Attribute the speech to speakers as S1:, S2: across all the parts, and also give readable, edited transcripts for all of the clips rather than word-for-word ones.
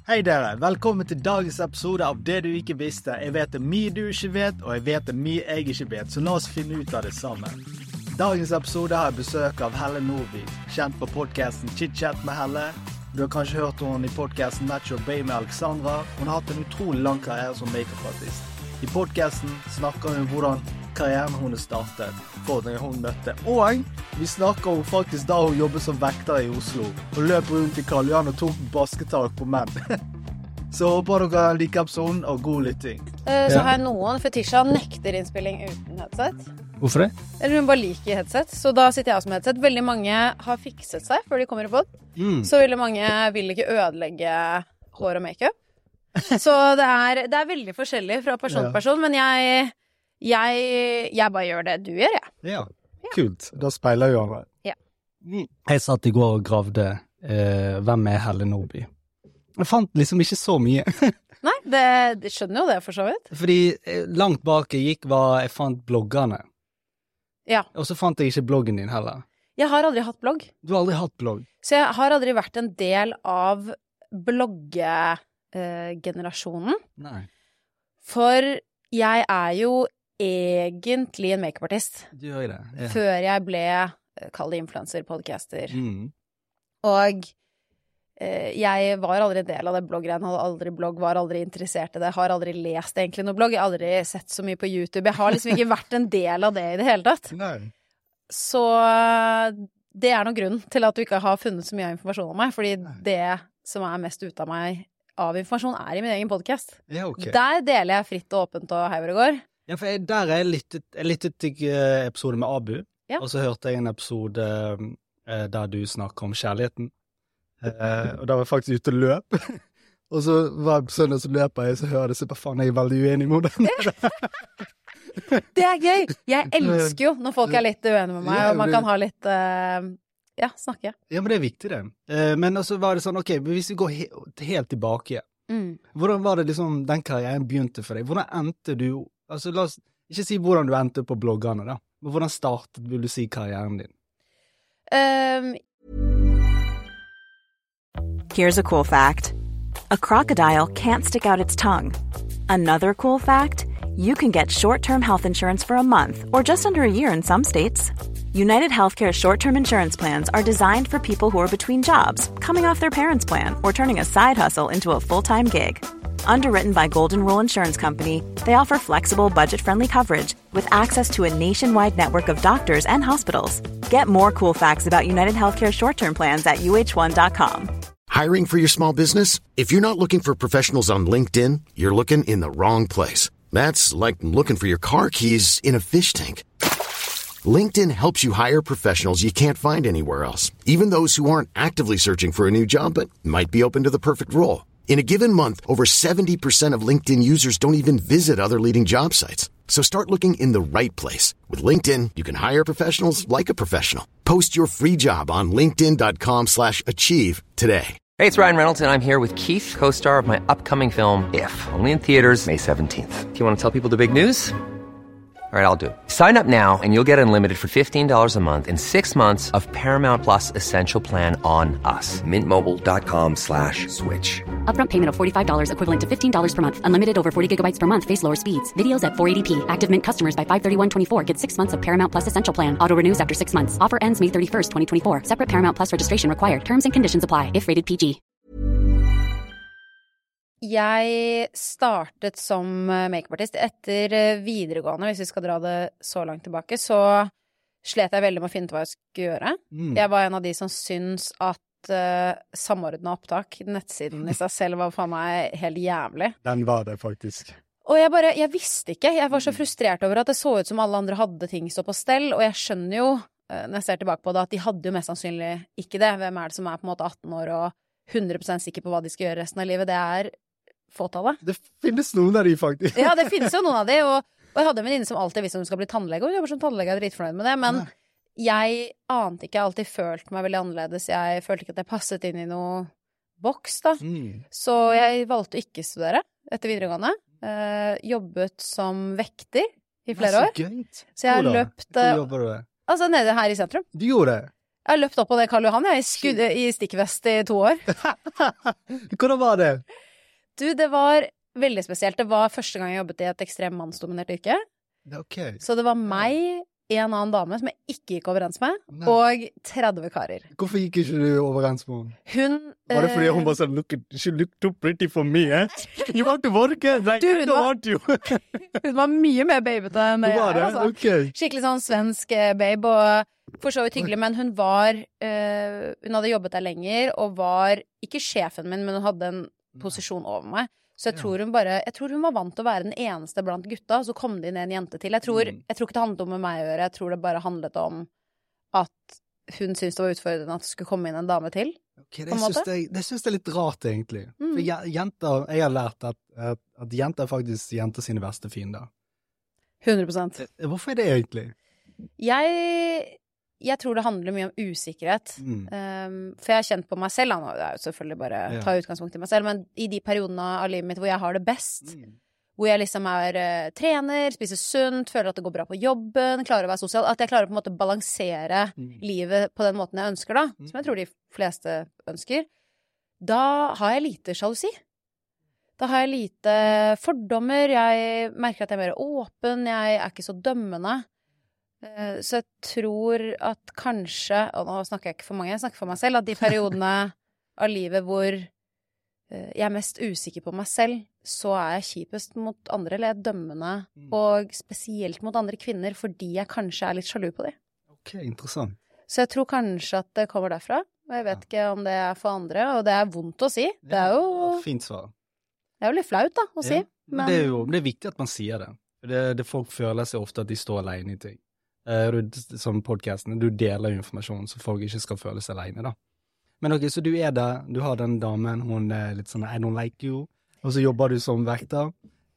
S1: Hei dere, velkommen til dagens episode av Det du ikke visste. Jeg vet det mye du ikke vet, og jeg vet det mye jeg ikke vet, så la oss finne ut av det sammen. Dagens episode har jeg besøk av Helle Nordby, kjent på podcasten Chit Chat med Helle. Du har kanskje hørt henne i podcasten Natural Bay med Alexandra. Hun har hatt en utrolig lang karriere som make-up-artist. I podcasten snakker hun om hvordan karrieren hun startet, fordringen hun møtte. Og vi snakker om faktisk da hun jobbet som vekter i Oslo, og løp rundt i Karl Johan og tok basketak på menn. Så håper dere liker episoden og god lytting.
S2: Så har jeg noen, for Tisha nekter innspilling uten headset.
S3: Hvorfor det?
S2: Eller hun bare liker headset, så da sitter jeg som headset. Veldig mange har fikset seg før de kommer i pod. Så veldig mange vil ikke ødelegge hår og make-up. Så det er veldig forskjellig fra person til person, men jeg bare gjør det du gjør, jeg.
S3: Ja, kult. Da speiler jo han.
S2: Ja.
S3: Jeg satt i går og gravde hvem er Helle Nordby. Jeg fant liksom ikke så mye.
S2: Nei, det skjønner jo det for så vidt.
S3: Fordi langt bak jeg fant bloggerne.
S2: Ja.
S3: Og så fant jeg ikke bloggen din heller.
S2: Jeg har aldri hatt blogg.
S3: Du har aldri hatt blogg?
S2: Så jeg har aldri vært en del av bloggegenerasjonen.
S3: Nei. For
S2: jeg er jo egentlig en make-up-artist.
S3: Du gjør det, ja.
S2: Før jeg ble, kall det influencer, podcaster. Og jeg var aldri en del av det bloggreien, hadde aldri blogg, var aldri interessert i det, har aldri lest egentlig noe blogg, jeg har aldri sett så mye på YouTube, jeg har liksom ikke vært en del av det i det hele tatt.
S3: Nei.
S2: Så det er noen grunn til at du ikke har funnet så mye informasjon om meg, fordi det som er mest ut av meg av informasjon er i min egen podcast.
S3: Ja, ok.
S2: Der deler jeg fritt og åpent og heiver og går.
S3: Ja, for der jeg lyttet til episode med Abu, og så hørte jeg en episode der du snakker om kjærligheten. Og da var jeg faktisk ute og løp. Og så var jeg på søndag så løper jeg, så hører jeg, så bare faen, jeg er veldig uenig med den.
S2: Det er gøy! Jeg elsker jo når folk er litt uenige med meg, og man kan ha litt, snakke. Ja,
S3: men det er viktig det. Men også var det sånn, ok, hvis vi går helt tilbake, hvordan var det liksom den karrieren begynte for deg? Hvordan endte du, altså la oss ikke si hvordan du endte på bloggene da, men hvordan startet, vil du si, karrieren din?
S4: Here's a cool fact. A crocodile can't stick out its tongue. Another cool fact, you can get short-term health insurance for a month or just under a year in some states. United Healthcare short-term insurance plans are designed for people who are between jobs, coming off their parents' plan, or turning a side hustle into a full-time gig. Underwritten by Golden Rule Insurance Company, they offer flexible, budget-friendly coverage with access to a nationwide network of doctors and hospitals. Get more cool facts about United Healthcare short-term plans at uh1.com.
S5: Hiring for your small business? If you're not looking for professionals on LinkedIn, you're looking in the wrong place. That's like looking for your car keys in a fish tank. LinkedIn helps you hire professionals you can't find anywhere else, even those who aren't actively searching for a new job but might be open to the perfect role. In a given month, over 70% of LinkedIn users don't even visit other leading job sites. So start looking in the right place. With LinkedIn, you can hire professionals like a professional. Post your free job on linkedin.com/achieve today.
S6: Hey, it's Ryan Reynolds, and I'm here with Keith, co-star of my upcoming film, If, only in theaters May 17th. Do you want to tell people the big news? All right, I'll do it. Sign up now and you'll get unlimited for $15 a month and 6 months of Paramount Plus Essential Plan on us. MintMobile.com/switch.
S7: Upfront payment of $45 equivalent to $15 per month. Unlimited over 40 gigabytes per month. Face lower speeds. Videos at 480p. Active Mint customers by 531.24 get 6 months of Paramount Plus Essential Plan. Auto renews after 6 months. Offer ends May 31st, 2024. Separate Paramount Plus registration required. Terms and conditions apply if rated PG.
S2: Jeg startet som make-up-artist etter videregående, hvis vi skal dra det så langt tilbake, så slet jeg veldig med å finne ut hva jeg skulle gjøre. Jeg var en av de som syns at samordnet opptak, nettsiden i seg selv var for meg helt jævlig.
S3: Den var det faktisk.
S2: Og jeg visste ikke, jeg var så frustrert over at det så ut som alle andre hadde ting stå på stell, og jeg skjønner jo, når jeg ser tilbake på det, at de hadde jo mest sannsynlig ikke det. Hvem er det som er på en måte 18 år og 100% sikker på hva de skal gjøre resten av livet? Det er fåtallet.
S3: Det finnes noen av de faktisk.
S2: Ja, det finnes jo noen av de, og jeg hadde en venninne som alltid visste om hun skal bli tannlege, og hun jobber som tannlege, jeg er dritfornøyd med det, men jeg ante ikke, jeg har alltid følt meg veldig annerledes, jeg følte ikke at jeg passet inn i noe boks da, så jeg valgte å ikke studere etter videregående, jobbet som vekter i flere år, så jeg har løpt,
S3: hvor jobber du det?
S2: Altså nede her i sentrum.
S3: Du gjorde det?
S2: Jeg har løpt opp på det Karl Johan, jeg i stikkvest i 2 år.
S3: Hvordan var det?
S2: Du, det var veldig spesielt. Det var første gang jeg jobbet i et ekstremt mannsdominert yrke.
S3: Okay.
S2: Så det var meg, en annen dame som jeg ikke gikk overens med, og 30 karer.
S3: Hvorfor gikk ikke du overens med henne? Var det fordi hun bare sa, she looked too pretty for me, eh? You want to work? Like, I don't want you.
S2: Hun var mye mer babete enn det jeg er, altså.
S3: Okay.
S2: Skikkelig sånn svensk babe, og for så vidt hyggelig, men hun hadde jobbet der lenger, og var ikke sjefen min, men hun hadde en posisjon over meg. Så jeg tror hun var vant til å være den eneste blant gutta, og så kom det inn en jente til. Jeg tror ikke det handlet om med meg å gjøre, jeg tror det bare handlet om at hun syntes det var utfordrende at det skulle komme inn en dame til.
S3: Ok, det synes jeg er litt rart, egentlig. For jeg har lært at jenter er faktisk jenter sine verste fiender.
S2: 100%.
S3: Hvorfor er det egentlig?
S2: Jeg tror det handler mye om usikkerhet. For jeg har kjent på meg selv, det er jo selvfølgelig bare ta utgangspunkt i meg selv, men i de periodene av livet mitt hvor jeg har det best, hvor jeg liksom er trener, spiser sunt, føler at det går bra på jobben, klarer å være sosial, at jeg klarer på en måte å balansere livet på den måten jeg ønsker da, som jeg tror de fleste ønsker, da har jeg lite sjalusi. Da har jeg lite fordommer, jeg merker at jeg er mer åpen, jeg er ikke så dømmende. Så jeg tror at kanskje, og nå snakker jeg ikke for mange, jeg snakker for meg selv, at de periodene av livet hvor jeg er mest usikker på meg selv, så er jeg kjipest mot andre, eller jeg er dømmende, og spesielt mot andre kvinner, fordi jeg kanskje er litt sjalu på dem.
S3: Ok, interessant.
S2: Så jeg tror kanskje at det kommer derfra, og jeg vet ikke om det er for andre, og det er vondt å si. Det er jo...
S3: Fint svar.
S2: Det er jo litt flaut da, å si.
S3: Men det er viktig at man sier det. Det folk føler seg ofte at de står alene i ting. Som podcasten, du deler informasjon så folk ikke skal føle seg alene da. Men ok, så du er der, du har den damen, hun er litt sånn I don't like you, og så jobber du som vekter.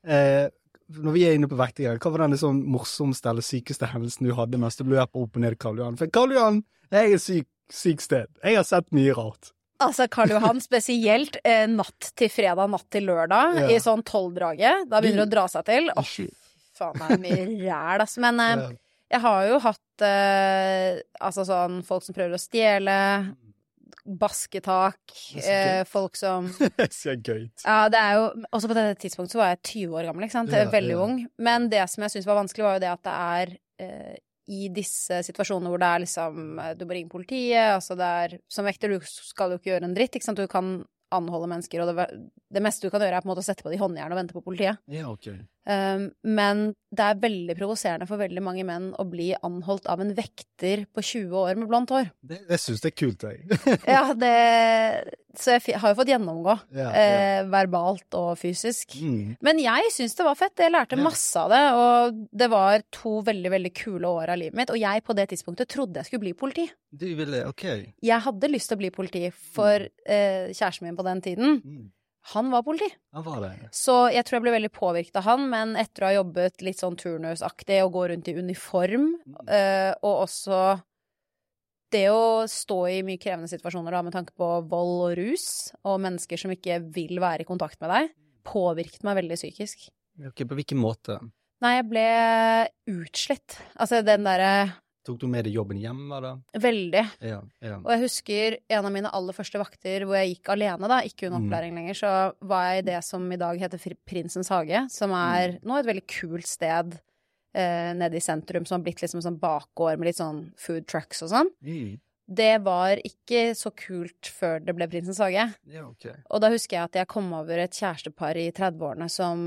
S3: Når vi er inne på vektinger, hva var den sånn morsomste eller sykeste hendelsen du hadde mens du løper opp og ned Karl Johan? For Karl Johan er et syk sted. Jeg har sett mye rart.
S2: Altså Karl Johan spesielt natt til fredag, natt til lørdag, i sånn 12-draget, da begynner det å dra seg til. Faen, det er mye ræl, altså. Men jeg har jo hatt altså sånn folk som prøver å stjele, basketak, folk som...
S3: Det er så gøy.
S2: Ja, det er jo... Også på dette tidspunktet så var jeg 20 år gammel, ikke sant? Veldig ung. Men det som jeg synes var vanskelig var jo det at det er i disse situasjonene hvor det er liksom... Du må ringe politiet, altså det er... Som vekter, du skal jo ikke gjøre en dritt, ikke sant? Du kan anholde mennesker, og det meste du kan gjøre er på en måte å sette på de håndjern og vente på politiet.
S3: Ja, ok.
S2: Men det er veldig provoserende for veldig mange menn å bli anholdt av en vekter på 20 år med blondt hår.
S3: Det synes jeg er kult, jeg.
S2: Ja, så jeg har jo fått gjennomgå verbalt og fysisk. Men jeg synes det var fett. Jeg lærte masse av det, og det var 2 veldig, veldig kule år av livet mitt, og jeg på det tidspunktet trodde jeg skulle bli politi.
S3: Du ville, ok.
S2: Jeg hadde lyst til å bli politi for kjæresten min på den tiden. Han var politi.
S3: Han var det.
S2: Så jeg tror jeg ble veldig påvirket av han, men etter å ha jobbet litt sånn turnusaktig og gå rundt i uniform, og også det å stå i mye krevende situasjoner da, med tanke på vold og rus, og mennesker som ikke vil være i kontakt med deg, påvirket meg veldig psykisk.
S3: Ok, på hvilken måte?
S2: Nei, jeg ble utslitt. Altså den der...
S3: Tok du med deg jobben hjem, da?
S2: Veldig.
S3: Ja.
S2: Og jeg husker en av mine aller første vakter hvor jeg gikk alene da, ikke under opplæring lenger, så var jeg i det som i dag heter Prinsens Hage, som er nå et veldig kult sted nede i sentrum, som har blitt liksom sånn bakgård med litt sånn food trucks og sånn. Det var ikke så kult før det ble Prinsens Hage.
S3: Ja, ok. Og
S2: da husker jeg at jeg kom over et kjærestepar i 30-årene som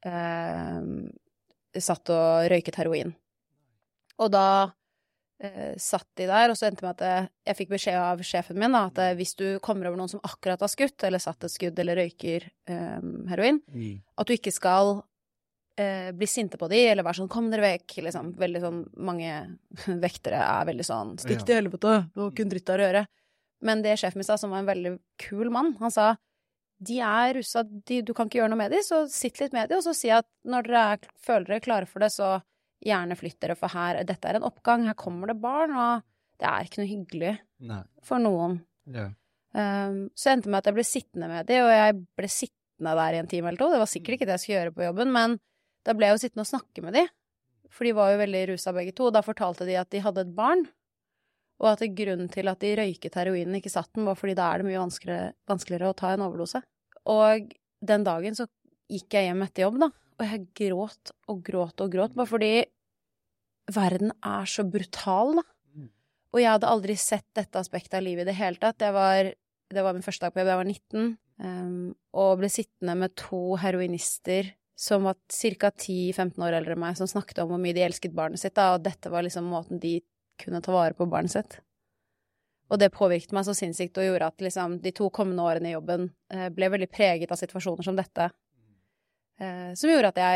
S2: satt og røyket heroin. Og da satt de der, og så endte med at jeg fikk beskjed av sjefen min da, at hvis du kommer over noen som akkurat har skutt, eller satt et skudd, eller røyker heroin, at du ikke skal bli sinte på de, eller være sånn, kom dere vekk, liksom. Veldig sånn, mange vektere er veldig sånn, stikk til helvete, du har ikke en dritt der å gjøre. Men det sjefen min sa, som var en veldig kul mann, han sa, de er russa, du kan ikke gjøre noe med de, så sitt litt med de, og så si at når dere føler dere klare for det, så gjerne flytt dere, for dette er en oppgang, her kommer det barn, og det er ikke noe hyggelig for noen. Så jeg endte med at jeg ble sittende med de, og jeg ble sittende der i en time eller 2, det var sikkert ikke det jeg skulle gjøre på jobben, men da ble jeg jo sittende og snakke med de, for de var jo veldig rusa begge to, og da fortalte de at de hadde et barn, og at grunnen til at de røyket heroinen ikke satt den, var fordi da er det mye vanskeligere å ta en overdose. Og den dagen så gikk jeg hjem etter jobb da, og jeg gråt og gråt og gråt, bare fordi verden så brutal da. Og jeg hadde aldri sett dette aspektet av livet i det hele tatt. Det var min første dag på jobb, jeg var 19, og ble sittende med 2 heroinister som var cirka 10-15 år eldre enn meg, som snakket om hvor mye de elsket barnet sitt da, og dette var liksom måten de kunne ta vare på barnet sitt. Og det påvirket meg så sinnssykt og gjorde at liksom, de 2 kommende årene i jobben ble veldig preget av situasjoner som dette. Som gjorde at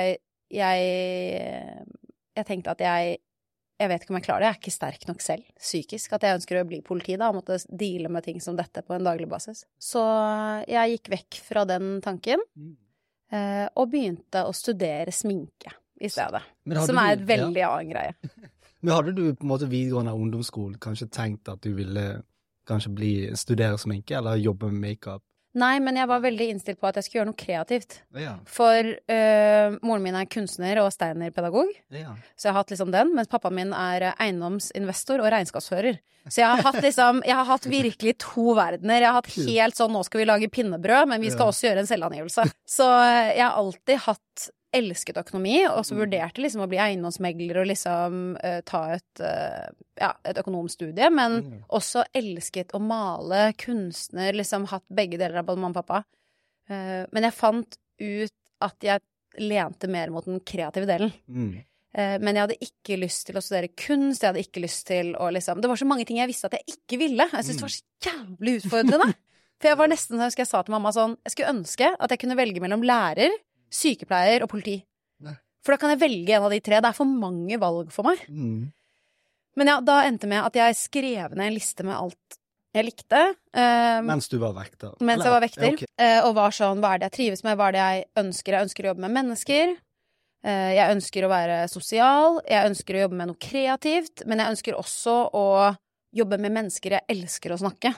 S2: jeg tenkte at jeg vet ikke om jeg klarer det, jeg ikke sterk nok selv, psykisk, at jeg ønsker å bli politi da, og måtte deale med ting som dette på en daglig basis. Så jeg gikk vekk fra den tanken, og begynte å studere sminke i stedet, som et veldig annen greie.
S3: Men hadde du på en måte videregående ungdomsskole kanskje tenkt at du ville kanskje studere sminke, eller jobbe med make-up?
S2: Nei, men jeg var veldig innstilt på at jeg skulle gjøre noe kreativt. Ja. For moren min kunstner og steinerpedagog, så jeg har hatt liksom den, mens pappaen min eiendomsinvestor og regnskapsfører. Så jeg har hatt virkelig 2 verdener. Jeg har hatt helt sånn, nå skal vi lage pinnebrød, men vi skal også gjøre en selvangivelse. Så jeg har alltid elsket økonomi, og så vurderte liksom å bli eiendomsmegler og liksom ta et økonomstudie, men også elsket å male, kunstner, liksom hatt begge deler av både mamma og pappa. Men jeg fant ut at jeg lente mer mot den kreative delen. Men jeg hadde ikke lyst til å studere kunst, jeg hadde ikke lyst til å liksom, det var så mange ting jeg visste at jeg ikke ville. Jeg synes det var så jævlig utfordrende. For jeg var nesten, jeg sa til mamma sånn, jeg skulle ønske at jeg kunne velge mellom lærer, sykepleier og politi. For da kan jeg velge en av de 3. Det for mange valg for meg. Men ja, da endte med at jeg skrev ned en liste med alt jeg likte.
S3: Mens du var vekter?
S2: Mens jeg var vekter. Okay. Og var sånn, hva det jeg trives med, hva det jeg ønsker? Jeg ønsker å jobbe med mennesker. Jeg ønsker å være sosial. Jeg ønsker å jobbe med noe kreativt. Men jeg ønsker også å jobbe med mennesker jeg elsker å snakke.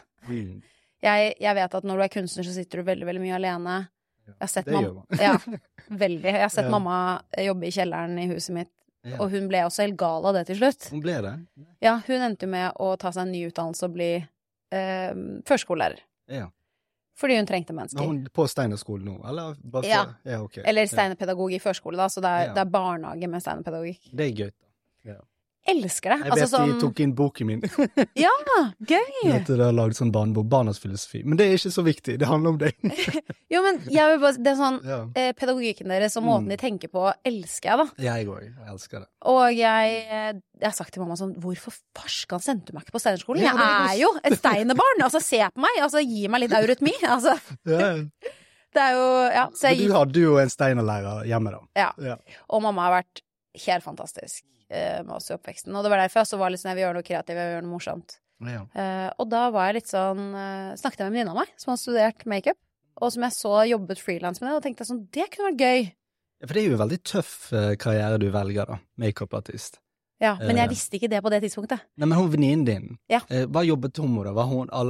S2: Jeg vet at når du kunstner, så sitter du veldig, veldig mye alene. Jeg har sett veldig. Jeg har sett mamma jobbe i kjelleren i huset mitt, og hun ble også helt gal av det til slutt.
S3: Hun ble det?
S2: Ja, hun endte med å ta seg en ny utdannelse og bli førskolelærer. Ja. Fordi hun trengte mennesker.
S3: Hun på Steinerskolen nå, eller?
S2: Ja, okay. Eller Steinerpedagog i førskole da, så det barnehage med Steinerpedagogikk.
S3: Det gøy da. Ja.
S2: Elsker det.
S3: Jeg vet de tok inn boken min.
S2: Ja, gøy!
S3: Dette har laget sånn barnebok, barnas filosofi. Men det ikke så viktig, det handler om deg.
S2: Jo, men jeg vil bare, det sånn, pedagogikken deres og måten de tenker på, elsker jeg da.
S3: Jeg også, jeg elsker det.
S2: Og jeg har sagt til mamma sånn, hvorfor farskan sendte du meg ikke på Steinerskolen? Jeg jo et steinerbarn, altså se på meg, altså gi meg litt eurytmi, altså. Det jo, så
S3: men du hadde jo en steinerlærer hjemme da.
S2: Ja, og mamma har vært helt fantastisk med oss i oppveksten, og det var derfor jeg også var litt sånn, jeg vil gjøre noe kreativt, jeg vil gjøre noe morsomt. Og da var jeg litt sånn, snakket jeg med en venninne av meg, som har studert make-up, og som jeg så jobbet freelance med det, og tenkte sånn, det kunne vært gøy.
S3: Ja, for det jo en veldig tøff karriere du velger da, make-up-artist.
S2: Ja, men jeg visste ikke det på det tidspunktet.
S3: Nei, men hun venninnen din, hva jobbet hun med da?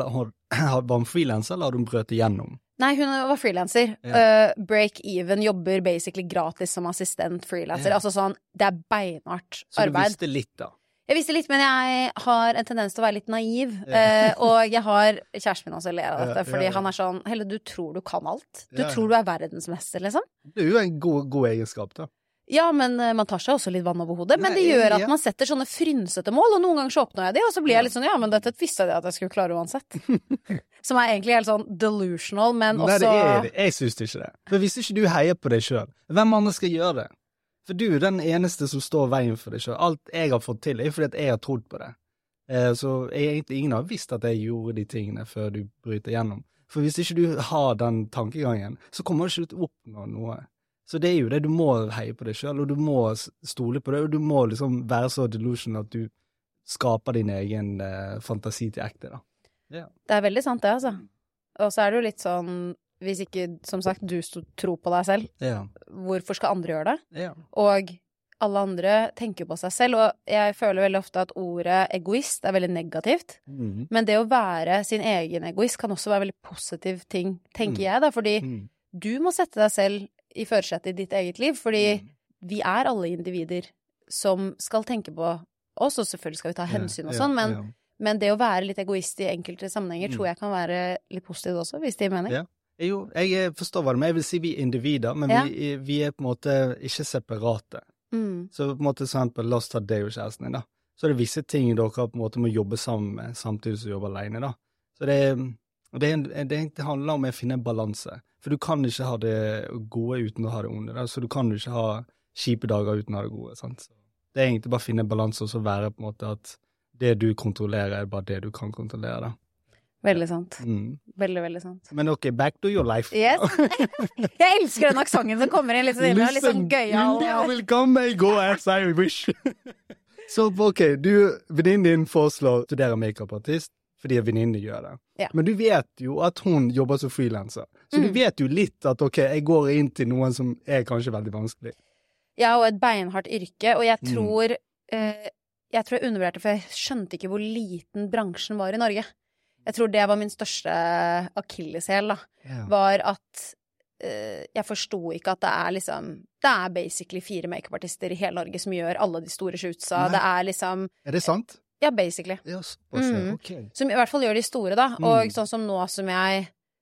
S3: Var hun freelancer, eller hadde hun brøt igjennom?
S2: Nei, hun var freelancer. Break Even jobber basically gratis som assistent freelancer. Altså sånn, det beinhardt arbeid.
S3: Så du visste litt da?
S2: Jeg visste litt, men jeg har en tendens til å være litt naiv. Og jeg har kjæresten min også ler av dette, fordi han sånn, Helle, du tror du kan alt. Du tror du verdensmester, liksom.
S3: Det jo en god egenskap da.
S2: Ja, men man tar seg også litt vann over hodet. Men det gjør at man setter sånne frynsete mål, og noen ganger så oppnår jeg de, og så blir jeg litt sånn, ja, men dette visste jeg at jeg skulle klare uansett. Som egentlig helt sånn delusional, men også...
S3: Nei, det jeg synes ikke det. For hvis ikke du heier på deg selv, hvem andre skal gjøre det? For du den eneste som står veien for deg selv. Alt jeg har fått til fordi at jeg har trodd på det. Så egentlig ingen har visst at jeg gjorde de tingene før du bryter gjennom. For hvis ikke du har den tankegangen, så kommer du ikke til å oppnå noe. Så det jo det, du må heie på deg selv, og du må stole på det, og du må liksom være så delusional at du skaper din egen fantasi til ekte da.
S2: Det veldig sant det, altså. Og så det jo litt sånn, hvis ikke, som sagt, du tror på deg selv, hvorfor skal andre gjøre det? Og alle andre tenker på seg selv, og jeg føler veldig ofte at ordet egoist veldig negativt, men det å være sin egen egoist kan også være veldig positiv ting, tenker jeg da, fordi du må sette deg selv i førersetet i ditt eget liv, fordi vi alle individer som skal tenke på oss, og selvfølgelig skal vi ta hensyn og sånn, men det å være litt egoist i enkelte sammenhenger tror jeg kan være litt positivt også, hvis det gir mening.
S3: Jo, jeg forstår hva det, men jeg vil si vi individer, men vi på en måte ikke separate. Så på en måte, eksempel, la oss ta det jo kjæresten din da. Så det visse ting dere på en måte må jobbe sammen med, samtidig som jobber alene da. Så det handler om å finne en balanse. For du kan ikke ha det gode uten å ha det onde, da. Så du kan ikke ha kjipe dager uten å ha det gode, sant? Så det egentlig bare å finne en balanse og så være på en måte at det du kontrollerer bare det du kan kontrollere da.
S2: Veldig sant. Veldig, veldig sant.
S3: Men ok, back to your life.
S2: Yes. Jeg elsker den aksangen som kommer inn litt sånn gøyal.
S3: I will come and go as I wish. Så ok, venninnen din foreslår å studere make-up-artist fordi venninnen gjør det. Ja. Men du vet jo at hun jobber som freelancer. Så du vet jo litt at ok, jeg går inn til noen som er kanskje veldig vanskelig.
S2: Ja, og et beinhardt yrke, og jeg tror jeg undervurderte, for jeg skjønte ikke hvor liten bransjen var i Norge. Jeg tror det var min største akilleshæl, da. Var at jeg forstod ikke at det er basically 4 make-up-artister i hele Norge som gjør alle de store shootsa. Det er liksom...
S3: Er det sant?
S2: Ja, basically.
S3: Ja, okay.
S2: Som i hvert fall gjør de store, da. Og sånn som nå som jeg...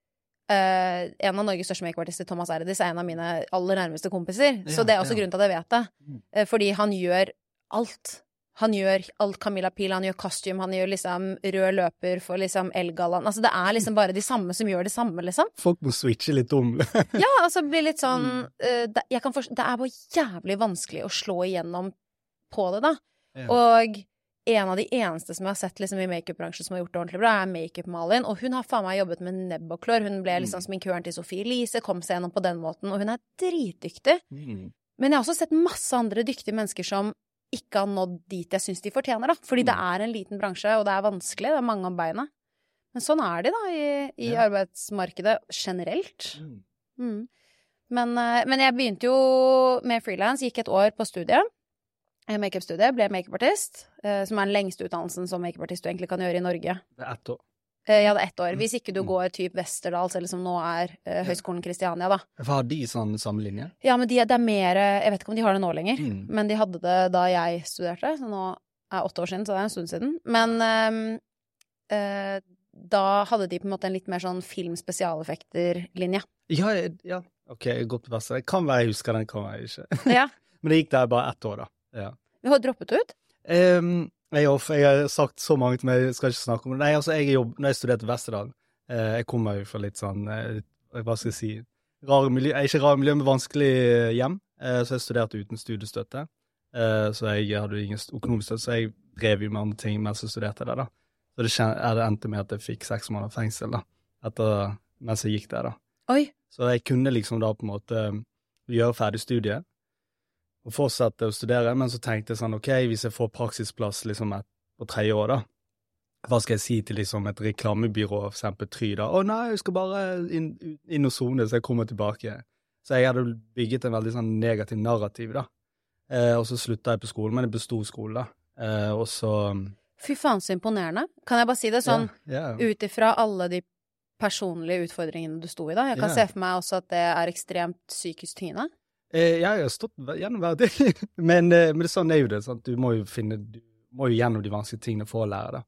S2: en av Norges største make-up-artister, Thomas Erdis, er en av mine aller nærmeste kompiser. Så det er også grunnen til at jeg vet det. Fordi han gjør alt. Han gjør alt Camilla Pil, han gjør kostyme, han gjør liksom rød løper for liksom Elgaland. Altså det er liksom bare de samme som gjør det samme, liksom.
S3: Folk må switche litt om.
S2: Ja, altså blir litt sånn, det er bare jævlig vanskelig å slå igjennom på det da. Ja. Og en av de eneste som jeg har sett liksom i make-up-bransjen som har gjort det ordentlig bra, er make-up-Malin, og hun har faen meg jobbet med nebb og klør. Hun ble liksom sminkøren til Sofie Elise, kom seg gjennom på den måten, og hun er dritdyktig. Men jeg har også sett masse andre dyktige mennesker som ikke har nådd dit jeg synes de fortjener da, fordi det er en liten bransje, og det er vanskelig, det er mange om beina. Men sånn er de da i arbeidsmarkedet generelt. Men jeg begynte jo med freelance, gikk et år på studiet, make-up-studiet, ble make-up-artist, som er den lengste utdannelsen som make-up-artist du egentlig kan gjøre i Norge.
S3: Det er 1 år.
S2: Ja, det er 1 år. Hvis ikke du går typ Westerdals, eller som nå er Høgskolen Kristiania, da.
S3: Hva har de sånn samme linje?
S2: Ja, men det er mer, jeg vet ikke om de har det nå lenger, men de hadde det da jeg studerte, så nå er 8 år siden, så det er en stund siden. Men da hadde de på en måte en litt mer sånn film-spesialeffekter-linje. Ja. Ok, godt på Vester. Det kan være jeg husker den, kan være ikke. Ja. Men det gikk der bare 1 år da. Ja. Vi har droppet ut?
S3: Jeg har sagt så mange til meg, jeg skal ikke snakke om det. Nei, altså, når jeg studerte Vesterdal, jeg kommer jo fra litt sånn, hva skal jeg si, ikke rare miljø, men vanskelig hjem, så jeg studerte uten studiestøtte, så jeg hadde ingen økonomisk støtte, så jeg drev jo med andre ting mens jeg studerte der da. Så det endte med at jeg fikk 6 måneder fengsel da, mens jeg gikk der da.
S2: Oi!
S3: Så jeg kunne liksom da på en måte gjøre ferdig studiet, og fortsette å studere, men så tenkte jeg sånn, ok, hvis jeg får praksisplass liksom på 3 år da, hva skal jeg si til liksom et reklamebyrå, for eksempel Try da? Nei, jeg skal bare inn og zone, så jeg kommer tilbake. Så jeg hadde bygget en veldig sånn negativ narrativ da. Og så sluttet jeg på skolen, men jeg bestod skolen da. Og så...
S2: Fy faen så imponerende. Kan jeg bare si det sånn, utifra alle de personlige utfordringene du stod i da? Jeg kan se for meg også at det er ekstremt psykisk tyngende.
S3: Jeg har stått gjennom hver del, men det er sånn er jo det, sant? Du må jo gjennom de vanskelige tingene for å lære det.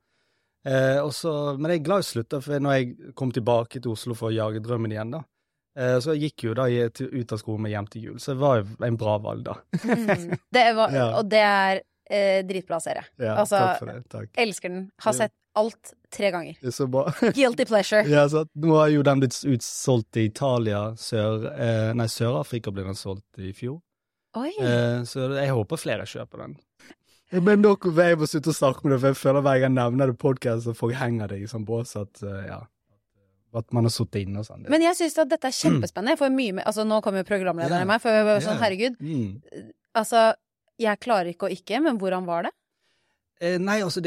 S3: Men jeg er glad i slutt, for når jeg kom tilbake til Oslo for å jage drømmen igjen da, så jeg gikk jo da ut av skolen med hjem til jul, så det var jo en bra valg da.
S2: Og det er dritbra serie.
S3: Ja,
S2: altså,
S3: takk for det, takk.
S2: Elsker den, har sett alt 3 ganger.
S3: Det er så bra.
S2: Guilty pleasure.
S3: Ja, så nå har jo den blitt utsolgt i Italia, Sør-Afrika ble den solgt i fjor.
S2: Oi.
S3: Så jeg håper flere kjøper den. Men dere vil jeg bare slutte å snakke med det, for jeg føler hver gang jeg nevner det podcast, og folk henger det i sånn bås, at man har suttet inne og sånn.
S2: Men jeg synes at dette er kjempespennende. Jeg får mye med, altså nå kommer jo programlederen i meg, for jeg var sånn, herregud. Altså, jeg klarer ikke å ikke, men hvordan var det?
S3: Nei, altså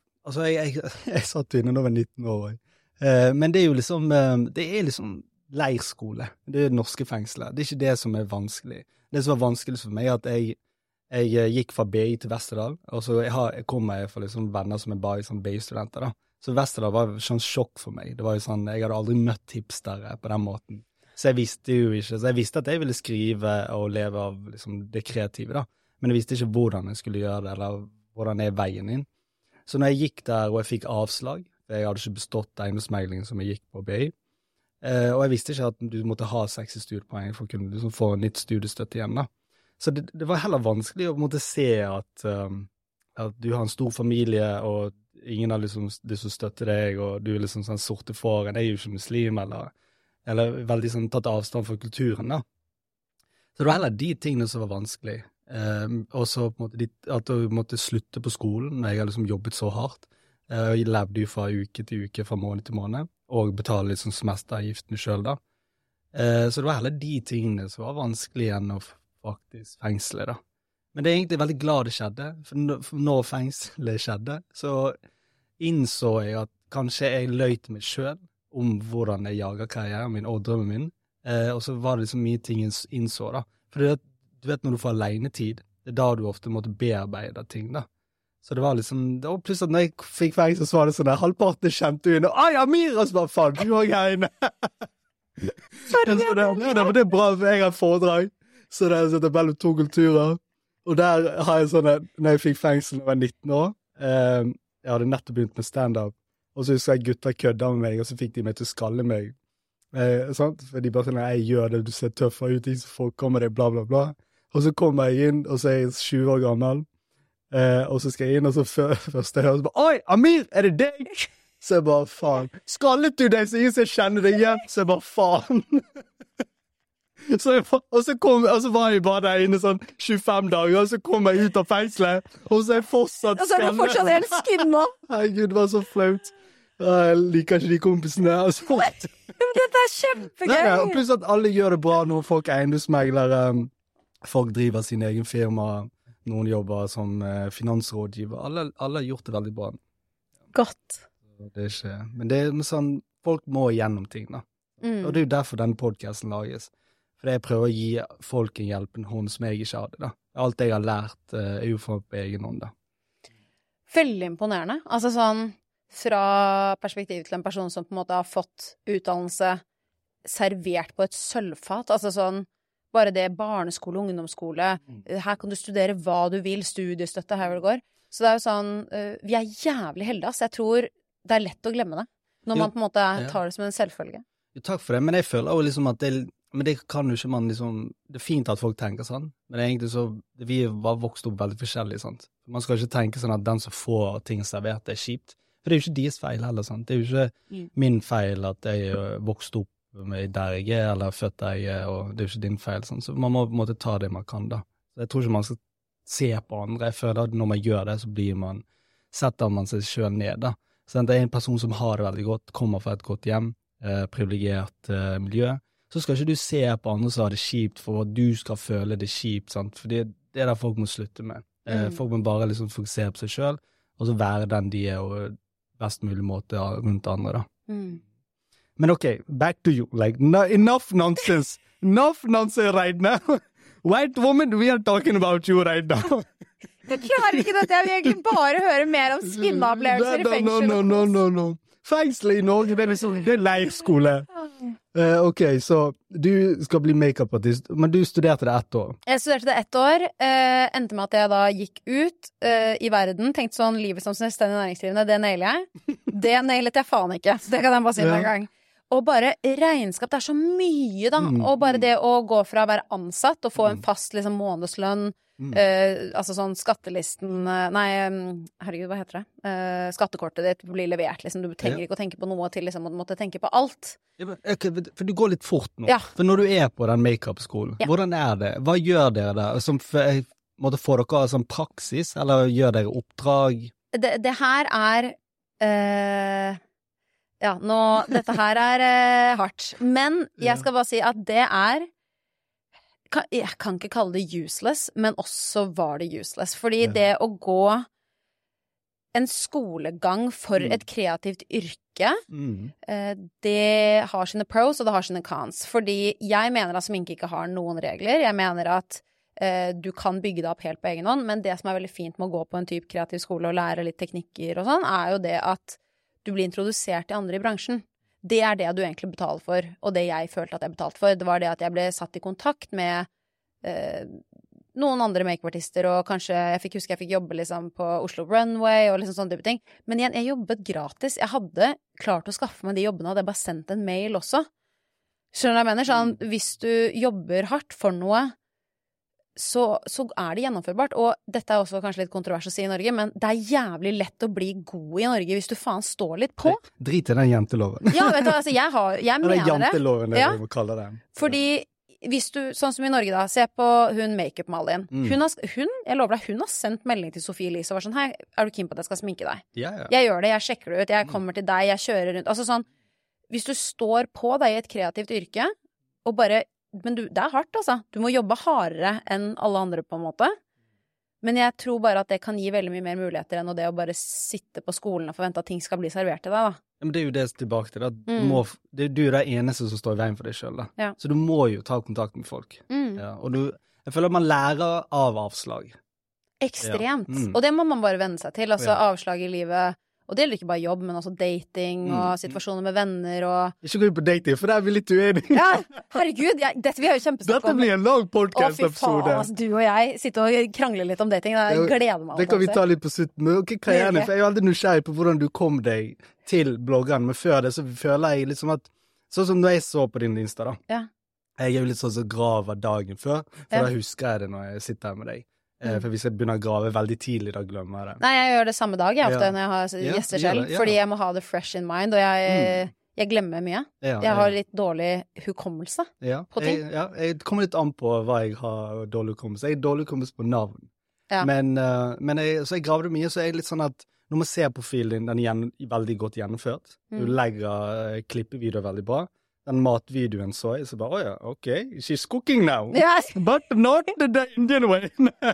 S3: jeg satt inne da jeg var 19 år. Men det er jo liksom, leirskole. Det er norske fengsler. Det er ikke det som er vanskelig. Det som var vanskelig for meg er at jeg gikk fra BI til Vesterdal, og så kommer jeg fra liksom venner som er bare sånn BI-studenter da. Så Vesterdal var sånn sjokk for meg. Det var jo sånn, jeg hadde aldri møtt hipstere på den måten. Så jeg visste jo ikke, så jeg visste at jeg ville skrive og leve av liksom det kreative da. Men jeg visste ikke hvordan jeg skulle gjøre det, eller hvordan er veien inn. Så når jeg gikk der, og jeg fikk avslag, for jeg hadde ikke bestått eiendomsmeglingen som jeg gikk på BI, Og jeg visste ikke at du måtte ha 60 studiepoeng for å kunne liksom få nytt studiestøtte igjen da. Så det var heller vanskelig å måtte se at du har en stor familie, og ingen har liksom det som støtter deg, og du liksom sånn sorte faren, jeg jo ikke muslim, eller veldig sånn tatt avstand fra kulturen da. Så det var heller de tingene som var vanskelig. Og så på en måte at du måtte slutte på skolen når jeg hadde liksom jobbet så hardt. Jeg levde jo fra uke til uke, fra måned til måned, og betale litt sånn semesteravgiftene selv da. Så det var heller de tingene som var vanskelig enn å faktisk fengsle da. Men det egentlig veldig glad det skjedde, for når fengselet skjedde, så innså jeg at kanskje jeg løy til meg selv om hvordan jeg jager karrieren min og drømmen min, og så var det liksom mye ting jeg innså da. For du vet når du får alenetid, det da du ofte måtte bearbeide ting da. Så det var liksom, og plutselig når jeg fikk fengsel, så var det sånn der, halvparten kjente inn, og Amir, og så bare, faen, du var her inne. Det er bra, for jeg har foredrag, så det er mellom 2 kulturer. Og der har jeg sånn, når jeg fikk fengsel når jeg var 19 år, jeg hadde nettopp begynt med stand-up, og så husker jeg gutta kødda med meg, og så fikk de meg til å skalle meg. Sant? For de bare sånn, jeg gjør det, du ser tøffere ut, så folk kommer deg, bla bla bla. Og så kommer jeg inn, og så er jeg 20 år gammel, og så skal jeg inn, og så først jeg hører, så bare, oi, Amir, er det deg? Så jeg bare, faen, skallet du deg, så ingen skal kjenne deg igjen? Så jeg bare, faen. Og så var jeg bare der inne sånn 25 dager, og så kom jeg ut av fengselet, og så er jeg fortsatt
S2: skallet. Og så er du fortsatt helt skinna.
S3: Herregud, det var så flaut. Jeg liker ikke de kompisene.
S2: Men dette er kjempegøy.
S3: Og plutselig at alle gjør det bra når folk er eiendomsmeglere, folk driver sin egen firma, noen jobber som finansrådgiver. Alle har gjort det veldig bra.
S2: Godt.
S3: Det er ikke, men det er sånn, folk må gjennom ting da. Og det er jo derfor denne podcasten lages. For jeg prøver å gi folk en hjelp, en hånd som jeg ikke hadde da. Alt jeg har lært er jo for på egen hånd da.
S2: Veldig imponerende. Altså sånn, fra perspektiv til en person som på en måte har fått utdannelse servert på et sølvfat, altså sånn, bare det barneskole, ungdomsskole, her kan du studere hva du vil, studiestøtte, her hvor det går. Så det er jo sånn, vi er jævlig heldige, så jeg tror det er lett å glemme det, når man på en måte tar det som en selvfølge.
S3: Jo, takk for det, men jeg føler jo liksom at men det kan jo ikke man liksom, det er fint at folk tenker sånn, men egentlig så, vi var vokst opp veldig forskjellig, sant? Man skal ikke tenke sånn at den som får ting servert er kjipt, for det er jo ikke deres feil heller, sant? Det er jo ikke min feil at jeg vokste opp med der jeg er, eller født der jeg er, og det er jo ikke din feil, sånn. Så man må på en måte ta det man kan da. Så jeg tror ikke man skal se på andre, jeg føler at når man gjør det, så setter man seg selv ned da. Så det er en person som har det veldig godt, kommer fra et godt hjem, privilegert miljø, så skal ikke du se på andre som har det kjipt, for at du skal føle det kjipt, sant? For det er det folk må slutte med. Folk må bare liksom fokusere på seg selv, og så være den de er, og best mulig måte rundt andre da. Men okay, back to you, like, enough nonsense right now. White woman, we are talking about you right now.
S2: Jeg klarer ikke dette, jeg vil egentlig bare høre mer om spinneopplevelser i fengsel.
S3: No. Fengsel i Norge, det er leirskole. Ok, så du skal bli make-up-artist, men du studerte det 1 år.
S2: Jeg studerte det 1 år, endte med at jeg da gikk ut i verden, tenkte sånn, livet som selvstendig næringsdrivende, det nailer jeg. Det nailet jeg faen ikke, så det kan jeg bare si en gang. Og bare regnskap, det er så mye da, og bare det å gå fra å være ansatt og få en fast liksom, månedslønn, altså sånn skattelisten, nei, herregud, hva heter det? Skattekortet ditt blir levert, liksom, du trenger ikke å tenke på noe til, liksom, du måtte tenke på alt.
S3: For du går litt fort nå, for når du er på den make-up-skolen, hvordan er det? Hva gjør dere der? Som måtte få dere som praksis, eller gjør dere oppdrag?
S2: Det her er... dette her er hardt. Men jeg skal bare si at det er jeg kan ikke kalle det useless, men også var det useless. Fordi det å gå en skolegang for et kreativt yrke, det har sine pros og det har sine cons. Fordi jeg mener at sminke ikke har noen regler. Jeg mener at du kan bygge det opp helt på egen hånd, men det som er veldig fint med å gå på en type kreativ skole og lære litt teknikker og sånn, er jo det at du blir introdusert til andre i bransjen. Det er det du egentlig betaler for, og det jeg følte at jeg betalte for. Det var det at jeg ble satt i kontakt med noen andre make-up-artister, og kanskje jeg fikk jobbe liksom på Oslo Runway og liksom sånne type ting. Men igjen, jeg jobbet gratis. Jeg hadde klart å skaffe meg de jobbene, og hadde bare sendt en mail også. Skjønner du hva jeg mener? Sånn, hvis du jobber hardt for noe, så det gjennomførbart. Og dette også kanskje litt kontrovers å si i Norge, men det jævlig lett å bli god i Norge hvis du faen står litt på.
S3: Drit i den janteloven.
S2: Ja, vet du, altså jeg mener det.
S3: Janteloven, det vi må kalle det.
S2: Fordi hvis du, sånn som i Norge da, se på hun make-up-Malin. Jeg lover deg, hun har sendt melding til Sofie Elise og var sånn, hei, er du keen på at jeg skal sminke deg?
S3: Ja.
S2: Jeg gjør det, jeg sjekker det ut, jeg kommer til deg, jeg kjører rundt. Altså sånn, hvis du står på deg i et kreativt yrke, og bare men det hardt, altså. Du må jobbe hardere enn alle andre, på en måte. Men jeg tror bare at det kan gi veldig mye mer muligheter enn det å bare sitte på skolen og forvente at ting skal bli servert til deg, da.
S3: Men det jo det tilbake til, at du det eneste som står i veien for deg selv, da.
S2: Ja.
S3: Så du må jo ta kontakt med folk. Ja, og jeg føler at man lærer av avslag.
S2: Ekstremt. Og det må man bare venne seg til. Altså avslag i livet. Og det gjelder ikke bare jobb, men også dating og situasjoner med venner og...
S3: Ikke gå inn på dating, for der vi litt uenige.
S2: Ja, herregud, dette vi har jo kjempesnakket om.
S3: Dette blir en lang podcast-episode.
S2: Å, fy faen, altså, du og jeg sitter og krangler litt om dating. Jeg gleder meg.
S3: Det kan vi ta litt på slutten. Men for jeg er jo aldri nysgjerrig på hvordan du kom deg til bloggen, men før det så føler jeg liksom at... Sånn som når jeg så på din Insta, da.
S2: Ja.
S3: Jeg jo litt sånn som graver dagen før, for da husker jeg det når jeg sitter her med deg. For hvis jeg begynner å grave veldig tidlig, da glemmer jeg det.
S2: Nei, jeg gjør det samme dag, jeg ofte, når jeg har gjester selv, fordi jeg må ha det fresh in mind, og jeg glemmer mye. Jeg har litt dårlig hukommelse på ting.
S3: Jeg kommer litt an på hva jeg har dårlig hukommelse. Jeg har dårlig hukommelse på navn. Men så jeg graver det mye, så er det litt sånn at når man ser profilen din, den er veldig godt gjennomført. Du legger klippevideoer veldig bra. Den matvideoen så jeg, så bare, ok, she's cooking now.
S2: Yes.
S3: But not the Indian way.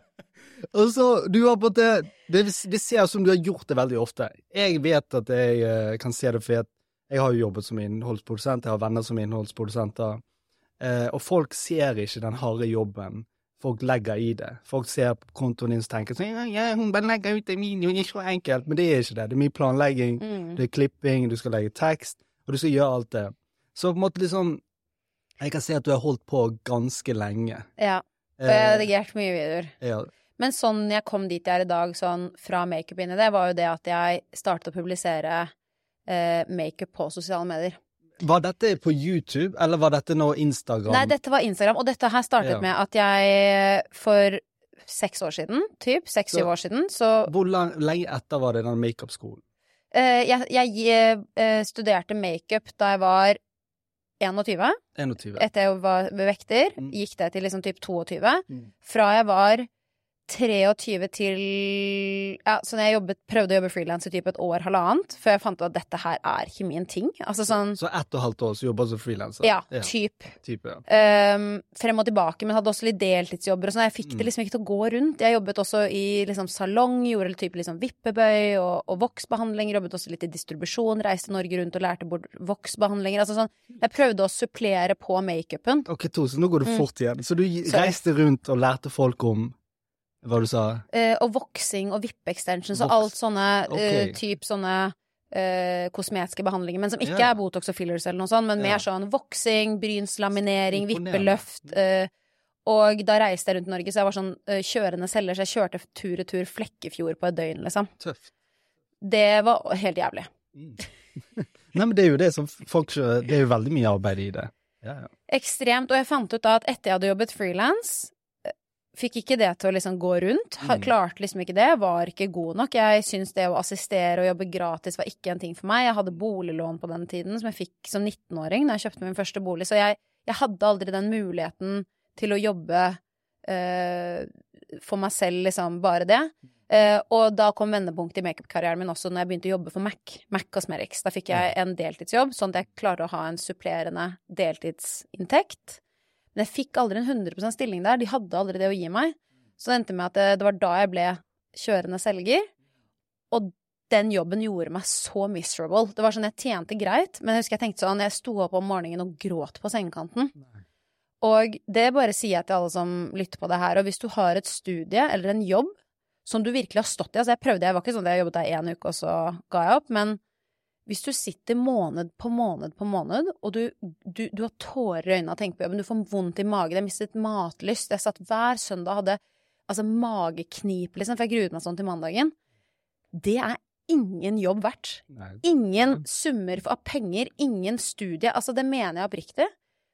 S3: Og så, du har på det ser som du har gjort det veldig ofte. Jeg vet at jeg kan se det, for jeg har jo jobbet som innholdsprodusent, jeg har venner som innholdsprodusenter, og folk ser ikke den harde jobben folk legger i det. Folk ser på kontoen din og tenker sånn, hun bare legger ut en video, det er så enkelt, men det er ikke det. Det er mye planlegging, det er klipping, du skal legge tekst, og du skal gjøre alt det. Så på en måte liksom, jeg kan se at du har holdt på ganske lenge. Ja,
S2: og jeg har redigert mye videoer.
S3: Ja.
S2: Men sånn jeg kom dit jeg er i dag, sånn fra make-up inn i det, var jo det at jeg startet å publisere make-up på sosiale medier.
S3: Var dette på YouTube, eller var dette nå Instagram?
S2: Nei, dette var Instagram, og dette her startet med at jeg for 6 år siden, typ 6-7 år siden, så... Hvor
S3: lenge etter var det den make-up-skolen?
S2: Jeg studerte make-up da jeg var 21. Etter jeg var ved vekter, gikk det til liksom typ 22. Fra jeg var 23 til... Ja, så når jeg prøvde å jobbe freelance i typ 1 år, halvannet, før jeg fant ut at dette her er ikke min ting. Altså sånn...
S3: Så 1,5 år så jobbet som freelancer?
S2: Ja, typ. Frem og tilbake, men hadde også litt deltidsjobber og sånn. Jeg fikk det liksom ikke til å gå rundt. Jeg jobbet også i liksom salong, gjorde typ liksom vippebøy og voksbehandlinger, jobbet også litt i distribusjon, reiste Norge rundt og lærte bort voksbehandlinger. Altså sånn, jeg prøvde å supplere på make-upen.
S3: Ok, så nå går du fort igjen. Så du reiste rundt og lærte folk om hva du sa?
S2: Og voksing og vippe-extensions og alt sånne typ sånne kosmetiske behandlinger, men som ikke er botox og fillers eller noe sånt, men mer sånn voksing, brynslaminering, vippeløft, og da reiste jeg rundt Norge, så jeg var sånn kjørende selger, så jeg kjørte tur-retur Flekkefjord på et døgn, liksom.
S3: Tøft.
S2: Det var helt jævlig.
S3: Nei, men det er jo det som folk, det er jo veldig mye arbeid i det. Ja.
S2: Ekstremt, og jeg fant ut da at etter jeg hadde jobbet freelance, fikk ikke det til å liksom gå rundt, klarte liksom ikke det, var ikke god nok. Jeg synes det å assistere og jobbe gratis var ikke en ting for meg. Jeg hadde boliglån på den tiden, som jeg fikk som 19-åring når jeg kjøpte min første bolig, så jeg hadde aldri den muligheten til å jobbe for meg selv, liksom, bare det. Og da kom vendepunkt i make-up-karrieren min også når jeg begynte å jobbe for Mac Cosmetics. Da fikk jeg en deltidsjobb, sånn at jeg klarte å ha en supplerende deltidsinntekt. Men jeg fikk aldri en 100% stilling der. De hadde aldri det å gi meg. Så det endte med at det var da jeg ble kjørende selger. Og den jobben gjorde meg så miserable. Det var sånn, jeg tjente greit, men jeg husker jeg tenkte sånn, jeg sto opp om morgenen og gråt på sengekanten. Og det bare sier jeg til alle som lytter på det her. Og hvis du har et studie eller en jobb som du virkelig har stått i, altså jeg prøvde, jeg var ikke sånn at jeg jobbet der 1 uke og så ga jeg opp, men hvis du sitter måned på måned, og du har tårer i øynene og tenker på jobben, du får vondt i magen, jeg mistet matlyst, jeg satt hver søndag og hadde mageknip, liksom, for jeg gruet meg sånn til mandagen. Det er ingen jobb verdt. Ingen summer av penger, ingen studie, altså det mener jeg oppriktig.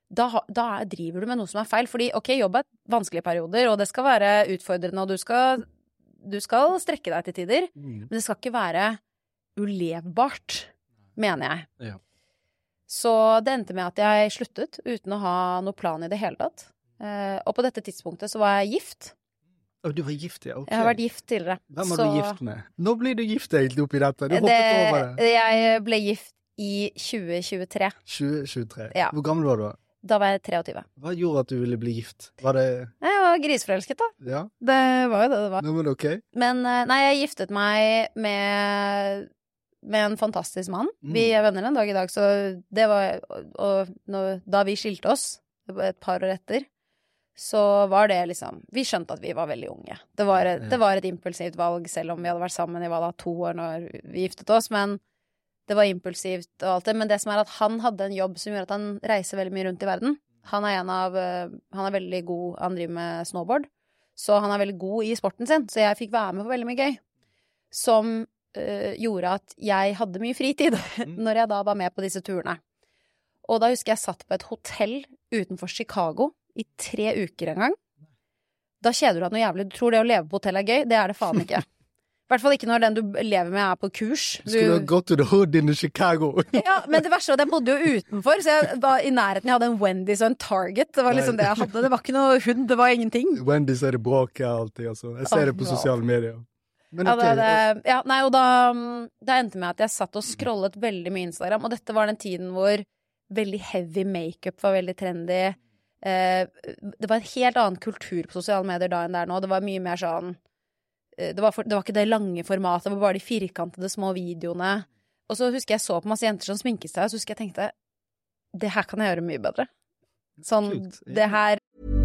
S2: da driver du med noe som feil. Fordi, ok, jobb vanskelige perioder, og det skal være utfordrende, og du skal strekke deg til tider, men det skal ikke være ulevbart, mener jeg. Ja. Så det endte med at jeg sluttet uten å ha noe plan i det hele tatt. Og på dette tidspunktet så var jeg gift.
S3: Du var gift, ja, ok.
S2: Jeg har vært gift tidligere.
S3: Hvem var du gift med? Nå blir du gift egentlig oppi dette. Du hoppet over det.
S2: Jeg ble gift i 2023.
S3: 2023?
S2: Ja.
S3: Hvor gammel var du da?
S2: Da var jeg 23.
S3: Hva gjorde at du ville bli gift? Var det...
S2: Jeg var grisforelsket da.
S3: Ja.
S2: Det var jo det var.
S3: Nå, men ok.
S2: Men nei, jeg giftet meg med en fantastisk mann. Vi er venner en dag i dag, så det var... da vi skilte oss, et par år etter, så var det liksom... Vi skjønte at vi var veldig unge. Det var et impulsivt valg, selv om vi hadde vært sammen i 2 år når vi giftet oss, men det var impulsivt og alt det. Men det som at han hadde en jobb som gjør at han reiser veldig mye rundt i verden. Han er veldig god, han driver med snowboard, så han er veldig god i sporten sin, så jeg fikk være med på veldig mye gøy. Som gjorde at jeg hadde mye fritid når jeg da var med på disse turene. Og da husker jeg satt på et hotell utenfor Chicago i 3 uker en gang. Da kjeder du deg noe jævlig. Du tror det å leve på hotell er gøy? Det er det faen ikke. I hvert fall ikke når den du lever med er på kurs.
S3: Skulle du gått to the hood in Chicago?
S2: Ja, men det verste var at jeg bodde jo utenfor, så jeg var i nærheten. Jeg hadde en Wendy's og en Target. Det var liksom det jeg hadde. Det var ikke noe hund, det var ingenting.
S3: Wendy's er det bråk alltid, altså. Jeg ser det på sosiale medier. Men
S2: okay. Og da endte med at jeg satt og scrollet veldig mye Instagram, og dette var den tiden hvor veldig heavy makeup var veldig trendy. Det var en helt annen kultur på sosiale medier da enn der nå. Det var mye mer sånn det var ikke det lange formatet, det var bare de firkantede små videoene. Og så husker jeg så på masse jenter som sminket seg, og så husker jeg tenkte, det her kan jeg gjøre mye bedre. Sånn, det her...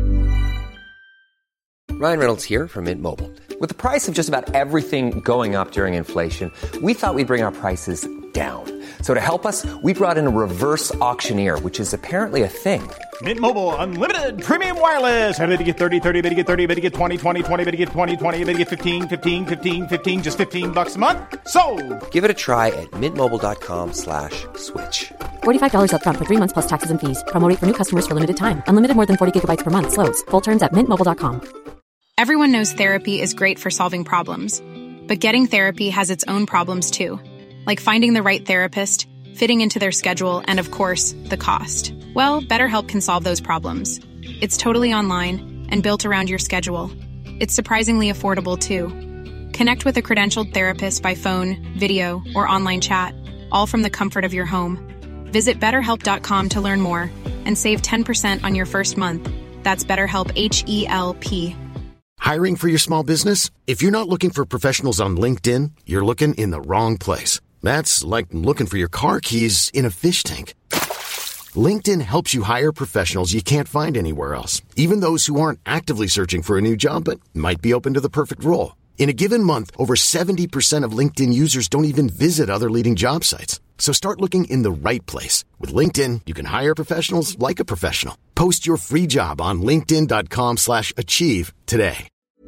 S6: Ryan Reynolds here from Mint Mobile. With the price of just about everything going up during inflation, we thought we'd bring our prices down. So to help us, we brought in a reverse auctioneer, which is apparently a thing.
S8: Mint Mobile Unlimited Premium Wireless. How to get 30, 30, bit to get 30, bit to get 20, 20, 20, bit to get 20, 20, bit to get 15, 15, 15, 15, just $15 a month? Sold!
S6: Give it a try at mintmobile.com/switch.
S7: $45 up front for 3 months plus taxes and fees. Promo rate for new customers for limited time. Unlimited more than 40 gigabytes per month. Slows full terms at mintmobile.com.
S9: Everyone knows therapy is great for solving problems. But getting therapy has its own problems too. Like finding the right therapist, fitting into their schedule, and of course, the cost. Well, BetterHelp can solve those problems. It's totally online and built around your schedule. It's surprisingly affordable too. Connect with a credentialed therapist by phone, video, or online chat, all from the comfort of your home. Visit BetterHelp.com to learn more and save 10% on your first month. That's BetterHelp, H-E-L-P.
S5: Hiring for your small business? If you're not looking for professionals on LinkedIn, you're looking in the wrong place. That's like looking for your car keys in a fish tank. LinkedIn helps you hire professionals you can't find anywhere else, even those who aren't actively searching for a new job but might be open to the perfect role. In a given month, over 70% of LinkedIn users don't even visit other leading job sites. So start looking in the right place. With LinkedIn, you can hire professionals like a professional. Post your free job on linkedin.com/achieve today.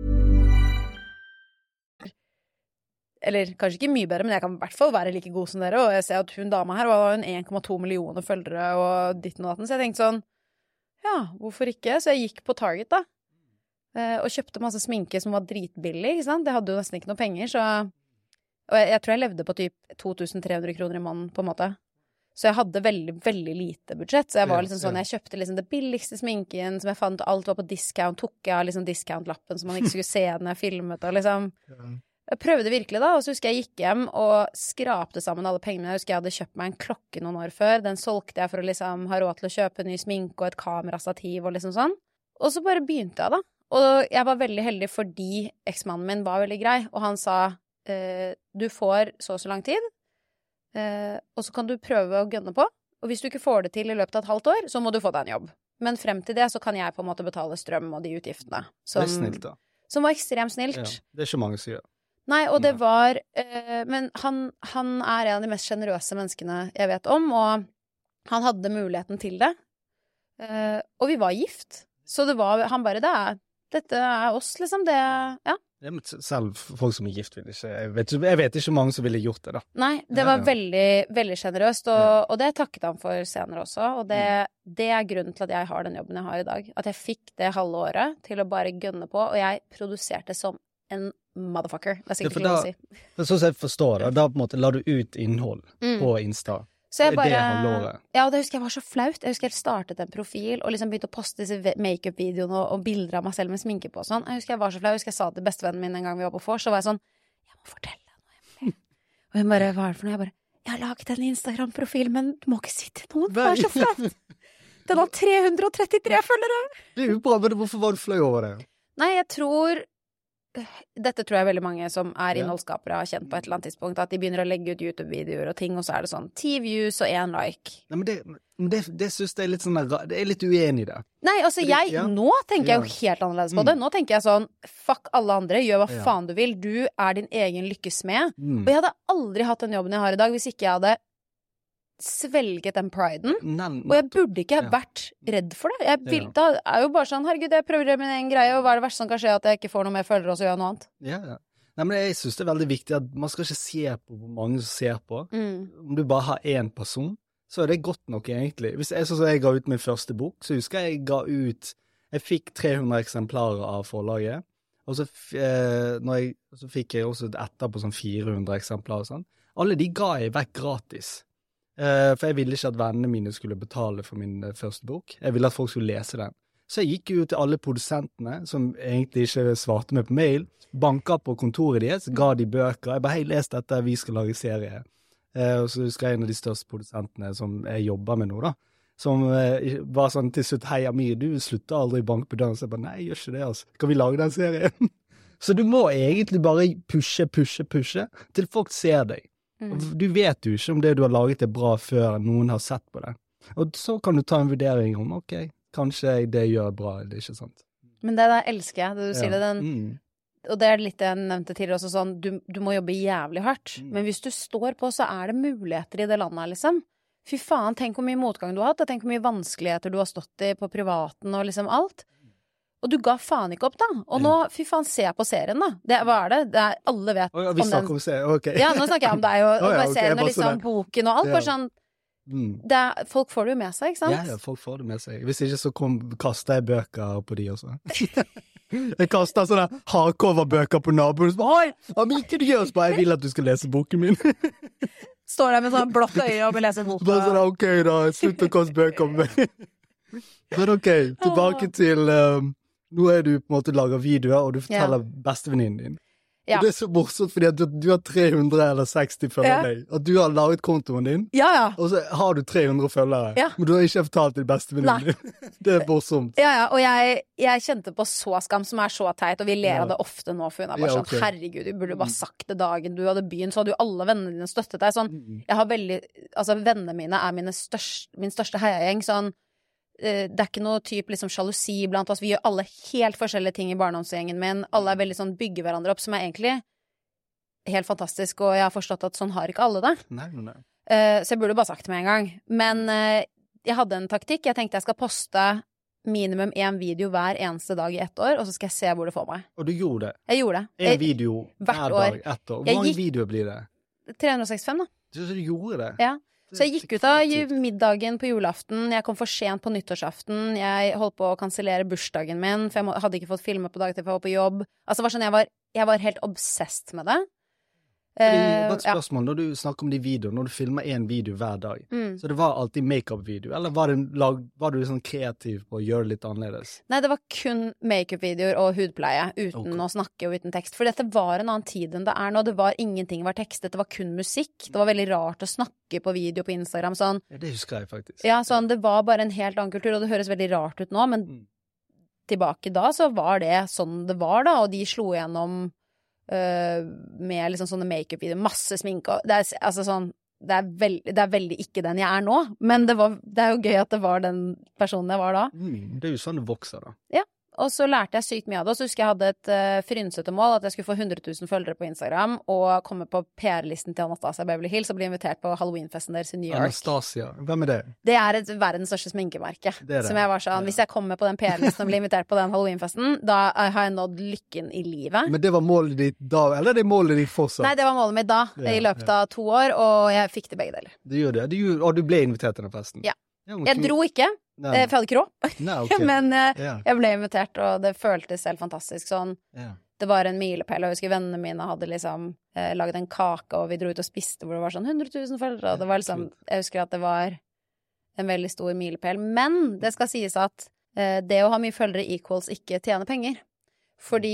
S2: Eller kanskje ikke mye bedre, men jeg kan i hvert fall være like god som dere, og jeg ser at hun dama her var 1,2 millioner følgere og ditten og datten, så jeg tenkte sånn, ja, hvorfor ikke? Så jeg gikk på Target da, og kjøpte masse sminke som var dritbillig, ikke sant? Det hadde jo nesten ikke noe penger, så... Og jeg tror jeg levde på typ 2.300 kroner i måneden, på en måte. Så jeg hadde veldig, veldig lite budsjett, så jeg var liksom sånn, jeg kjøpte liksom det billigste sminken, som jeg fant, alt var på discount, tok jeg liksom discount-lappen, så man ikke skulle se den jeg filmet, og liksom... Jeg prøvde virkelig da, og så husker jeg gikk hjem og skrapte sammen alle pengene. Jeg husker jeg hadde kjøpt meg en klokke noen år før. Den solgte jeg for å liksom ha råd til å kjøpe ny sminke og et kamerastativ og liksom sånn. Og så bare begynte jeg da. Og jeg var veldig heldig fordi eksmannen min var veldig grei. Og han sa, du får så lang tid, og så kan du prøve å gønne på. Og hvis du ikke får det til i løpet av et halvt år, så må du få deg en jobb. Men frem til det så kan jeg på en måte betale strøm og de utgiftene.
S3: Det er snilt da.
S2: Som var ekstremt snilt.
S3: Ja, det er ikke mange som gjør.
S2: Nei, og det var, men han er en av de mest generøse menneskene jeg vet om, og han hadde muligheten til det. Og vi var gift, så det var, han bare, dette er oss, liksom, det, ja.
S3: Selv folk som gift vil ikke, jeg vet ikke mange som ville gjort det da.
S2: Nei, det var veldig, veldig generøst, og det takket han for senere også, og det grunnen til at jeg har den jobben jeg har i dag. At jeg fikk det halve året til å bare gønne på, og jeg produserte som en motherfucker. Det sikkert ikke lov å si.
S3: Sånn som jeg forstår det, da på en måte la du ut innhold på Insta.
S2: Så jeg bare, og det husker jeg var så flaut. Jeg husker jeg startet en profil og liksom begynte å poste disse make-up-videoene og bilder av meg selv med sminke på og sånn. Jeg husker jeg var så flau. Jeg husker jeg sa til bestevennen min en gang vi var på vors, så var jeg sånn, jeg må fortelle deg noe hemmelig. Og hun bare, hva er det for noe? Jeg har laget en Instagram-profil, men du må ikke si til noen. Det er så flaut. Den har 333 følgere.
S3: Det er jo bra, men hvorfor var du flau over det?
S2: Nei, jeg tror... Dette tror jeg veldig mange som innholdsskapere har kjent på et eller annet tidspunkt, at de begynner å legge ut YouTube-videoer og ting, og så er det sånn 10 views og 1 like.
S3: Nei, men det synes jeg er litt sånn, det er litt uenig i det.
S2: Nei, altså nå tenker jeg jo helt annerledes på det. Nå tenker jeg sånn, fuck alle andre, gjør hva faen du vil, du er din egen lykkesmed. Og jeg hadde aldri hatt den jobben jeg har i dag hvis ikke jeg hadde svelget den priden, og jeg burde ikke vært redd for det. Da er jo bare sånn, herregud, jeg prøver det med en greie, og hva er det verste som kan skje, at jeg ikke får noe mer følgere og så gjør noe annet?
S3: Ja. Nei, men jeg synes det er veldig viktig at man skal ikke se på hvor mange som ser på. Om du bare har en person, så er det godt nok egentlig. Hvis jeg ga ut min første bok, så husker jeg fikk 300 eksemplarer av forlaget, og så fikk jeg også etterpå sånn 400 eksemplarer og sånn. Alle de ga jeg vekk gratis. For jeg ville ikke at vennene mine skulle betale for min første bok. Jeg ville at folk skulle lese den. Så jeg gikk jo til alle produsentene, som egentlig ikke svarte meg på mail, banket på kontoret deres, ga de bøker. Jeg bare, hei, les dette, vi skal lage serie. Og så husker jeg en av de største produsentene som jeg jobber med nå da, som var sånn til slutt, hei Amir, du slutter aldri banke på døren. Så jeg bare, nei, jeg gjør ikke det altså. Kan vi lage den serien? Så du må egentlig bare pushe, til folk ser deg. Du vet jo ikke om det du har laget er bra før noen har sett på det. Og så kan du ta en vurdering om, ok, kanskje det gjør bra, eller ikke sant?
S2: Men det der elsker jeg, det du sier det, og det er litt det jeg nevnte tidligere også, sånn, du må jobbe jævlig hardt, men hvis du står på, så er det muligheter i det landet, liksom. Fy faen, tenk hvor mye motgang du har hatt, tenk hvor mye vanskeligheter du har stått i på privaten og liksom alt. Og du ga faen ikke opp da. Og nå, fy faen, se på serien da. Hva er det? Alle vet
S3: om den. Vi snakker om serien, ok.
S2: Ja, nå snakker jeg om deg og serien og liksom boken og alt. Bare sånn, folk får det jo med seg, ikke sant?
S3: Ja, folk får det med seg. Hvis ikke så kaster jeg bøker på de også. Jeg kaster sånne hardcover-bøker på naboen. Hei, ikke du gjør oss bare. Jeg vil at du skal lese boken min.
S2: Står der med sånn blått øye og vil lese boken.
S3: Bare sånn, ok da, slutt å kaste bøker på meg. Men ok, tilbake til... Nå er du på en måte lager videoer, og du forteller bestevenninnen din. Ja. Og det er så morsomt, fordi at du har 300 eller 60 følgere deg. At du har laget kontoen din, og så har du 300 følgere. Men du har ikke fortalt til bestevenninnen din. Det er morsomt.
S2: Ja, og jeg kjente på så skam, som er så teit, og vi ler av det ofte nå, for hun er bare sånn, herregud, du burde bare sagt det dagen du hadde begynt, så hadde jo alle vennene dine støttet deg. Sånn, jeg har veldig, altså vennene mine er min største heiagjeng, sånn, det er ikke noe typ liksom sjalusi blant oss. Vi gjør alle helt forskjellige ting i barndomsgjengen min. Alle er veldig sånn, bygger hverandre opp, som er egentlig helt fantastisk, og jeg har forstått at sånn har ikke alle det.
S3: Nei.
S2: Så jeg burde bare sagt det med en gang. Men jeg hadde en taktikk. Jeg tenkte jeg skal poste minimum 1 video hver eneste dag i 1 år, og så skal jeg se hvor det får meg.
S3: Og du gjorde det?
S2: Jeg gjorde det.
S3: 1 video hver dag, 1 år. Hvor mange videoer blir det?
S2: 365 da.
S3: Så du gjorde det?
S2: Ja. Så jeg gikk ut av middagen på julaften, jeg kom for sent på nyttårsaften, jeg holdt på å kansellere bursdagen min, for jeg hadde ikke fått filme på dag til jeg var på jobb. Altså det var sånn, jeg var helt obsessed med det.
S3: Bare et spørsmål, når du snakker om de videoene, når du filmer 1 video hver dag, så det var alltid make-up-video, eller var du sånn kreativ på å gjøre det litt annerledes?
S2: Nei, det var kun make-up-videoer og hudpleie, uten å snakke og uten tekst, for dette var en annen tid enn det er nå, det var ingenting var tekstet, det var kun musikk, det var veldig rart å snakke på video på Instagram, sånn.
S3: Ja, det husker jeg faktisk.
S2: Ja, sånn, det var bare en helt annen kultur, og det høres veldig rart ut nå, men tilbake da så var det sånn det var da, og de slo igjennom med liksom sånne make-up-videoer, masse sminke, det er, altså sånn, det er veldig ikke den jeg er nå, men det er jo gøy at det var den personen jeg var da.
S3: Det er jo sånn det vokser da.
S2: Ja, Og så lærte jeg sykt mye av det, og så husker jeg hadde et frynsete mål, at jeg skulle få 100 000 følgere på Instagram, og komme på PR-listen til Anastasia Beverly Hills, og bli invitert på Halloween-festen deres i New York.
S3: Anastasia, hvem det?
S2: Det et verdens største sminkemerke.
S3: Det.
S2: Som jeg var sånn, hvis jeg kommer på den PR-listen og blir invitert på den Halloween-festen, da har jeg nådd lykken i livet.
S3: Men det var målet ditt da, eller det målet ditt fortsatt?
S2: Nei, det var målet mitt da, i løpet av 2 år, og jeg fikk det begge deler.
S3: Du gjør det, og du ble invitert til den festen?
S2: Ja. Jeg dro ikke, for jeg hadde ikke råd.
S3: Nei, okay.
S2: Men jeg ble invitert, og det føltes helt fantastisk sånn. Det var en milepæl, og jeg husker vennene mine hadde liksom laget en kake, og vi dro ut og spiste, hvor det var sånn 100 000 følgere, og det var liksom, jeg husker at det var en veldig stor milepæl. Men det skal sies at det å ha mye følgere equals ikke tjene penger. Fordi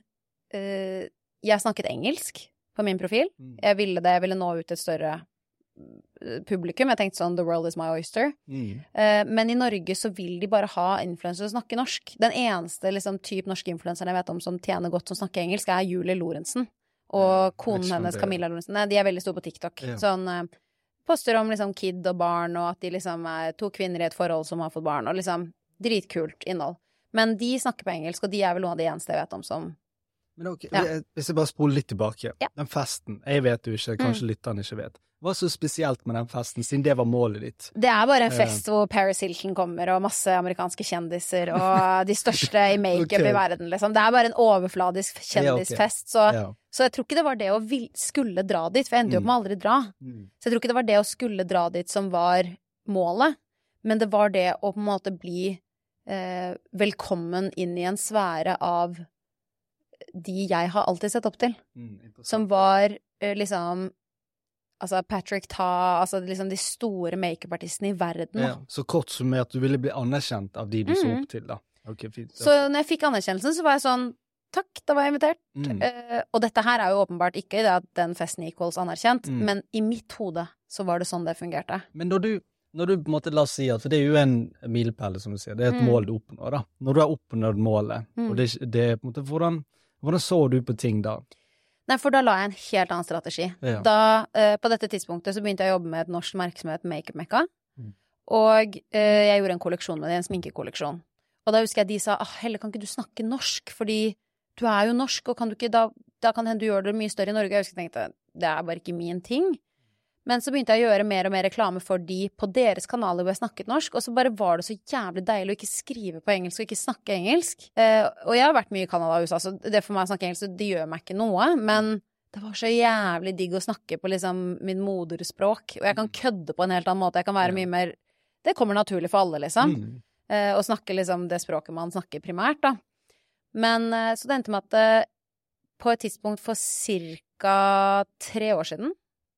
S2: jeg snakket engelsk på min profil. Jeg ville nå ut et større publikum. Jeg tenkte sånn, the world is my oyster. Men i Norge så vil de bare ha influencer som snakker norsk. Den eneste liksom, typ norske influenceren jeg vet om som tjener godt som snakker engelsk, Julie Lorentzen. Og konen hennes, Camilla Lorentzen. De veldig store på TikTok. Sånn, poster om liksom kid og barn, og at de liksom 2 kvinner i et forhold som har fått barn, og liksom dritkult innhold. Men de snakker på engelsk, og de vel noen av de eneste jeg vet om som...
S3: Men ok, hvis jeg bare spoler litt tilbake. Den festen, jeg vet jo ikke, kanskje lytterne ikke vet. Hva så spesielt med den festen, siden det var målet ditt? Det bare en fest hvor Paris Hilton kommer, og masse amerikanske kjendiser, og de største i make-up i verden, liksom. Det bare en overfladisk kjendisfest, så jeg tror ikke det var det å skulle dra dit, for jeg endte jo med aldri dra. Så jeg tror ikke det var det å skulle dra dit som var målet, men det var det å på en måte bli velkommen inn i en sfære av de jeg har alltid sett opp til. Som var liksom altså Patrick Ta, altså liksom de store make-up-artistene i verden. Ja, så kort som med at du ville bli anerkjent av de du så opp til, da. Okay, fint.
S2: Så når jeg fikk anerkjennelsen, så var jeg sånn, takk, da var jeg invitert. Og dette her jo åpenbart ikke det at den festen equals anerkjent, men i mitt hode så var det sånn det fungerte.
S3: Men når du på en måte, la oss si at, for det jo en milepæl, som du sier, det et mål du oppnår, da. Når du har oppnådd målet, og det på en måte, hvordan så du på ting da?
S2: Nei, for da la jeg en helt annen strategi. Ja. Da, på dette tidspunktet så begynte jeg å jobbe med et norsk merke som het Make Up Mekka, og jeg gjorde en kolleksjon med det, en sminkekolleksjon. Og da husker jeg de sa, Helle, kan ikke du snakke norsk? Fordi du jo norsk, og kan du ikke, da kan hende du gjør det mye større i Norge. Jeg husker jeg tenkte, det bare ikke min ting. Men så begynte jeg å gjøre mer og mer reklame for de på deres kanaler hvor jeg snakket norsk, og så bare var det så jævlig deilig å ikke skrive på engelsk og ikke snakke engelsk. Og jeg har vært mye i Canada og USA, så det for meg å snakke engelsk, det gjør meg ikke noe, men det var så jævlig digg å snakke på liksom min moderspråk, og jeg kan kødde på en helt annen måte, jeg kan være mye mer, det kommer naturlig for alle liksom, å snakke liksom det språket man snakker primært da. Men så det endte med at på et tidspunkt for cirka 3 år siden,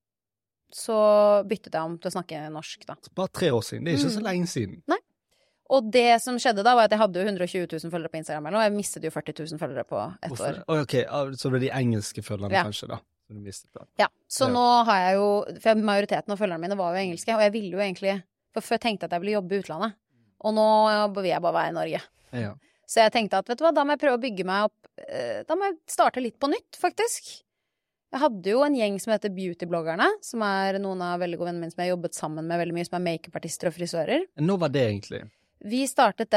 S2: så byttet jeg om til å snakke norsk da.
S3: Bare 3 år siden, det ikke så lenge siden.
S2: Nei. Og det som skjedde da var at jeg hadde jo 120 000 følgere på Instagram, og jeg mistet jo 40 000 følgere på et år.
S3: Ok, så det de engelske følgerne kanskje da, som du mistet da.
S2: Ja, så nå har jeg jo, for majoriteten av følgerne mine var jo engelske, og jeg ville jo egentlig, for før tenkte jeg at jeg ville jobbe i utlandet, og nå vil jeg bare være i Norge. Ja. Så jeg tenkte at, vet du hva, da må jeg prøve å bygge meg opp, da må jeg starte litt på nytt, faktisk. Jeg hadde jo en gjeng som heter Beauty-bloggerne, som noen av veldig gode vennene mine som jeg har jobbet sammen med veldig mye, som make-up-artister og frisører.
S3: Når var det egentlig?
S2: Vi startet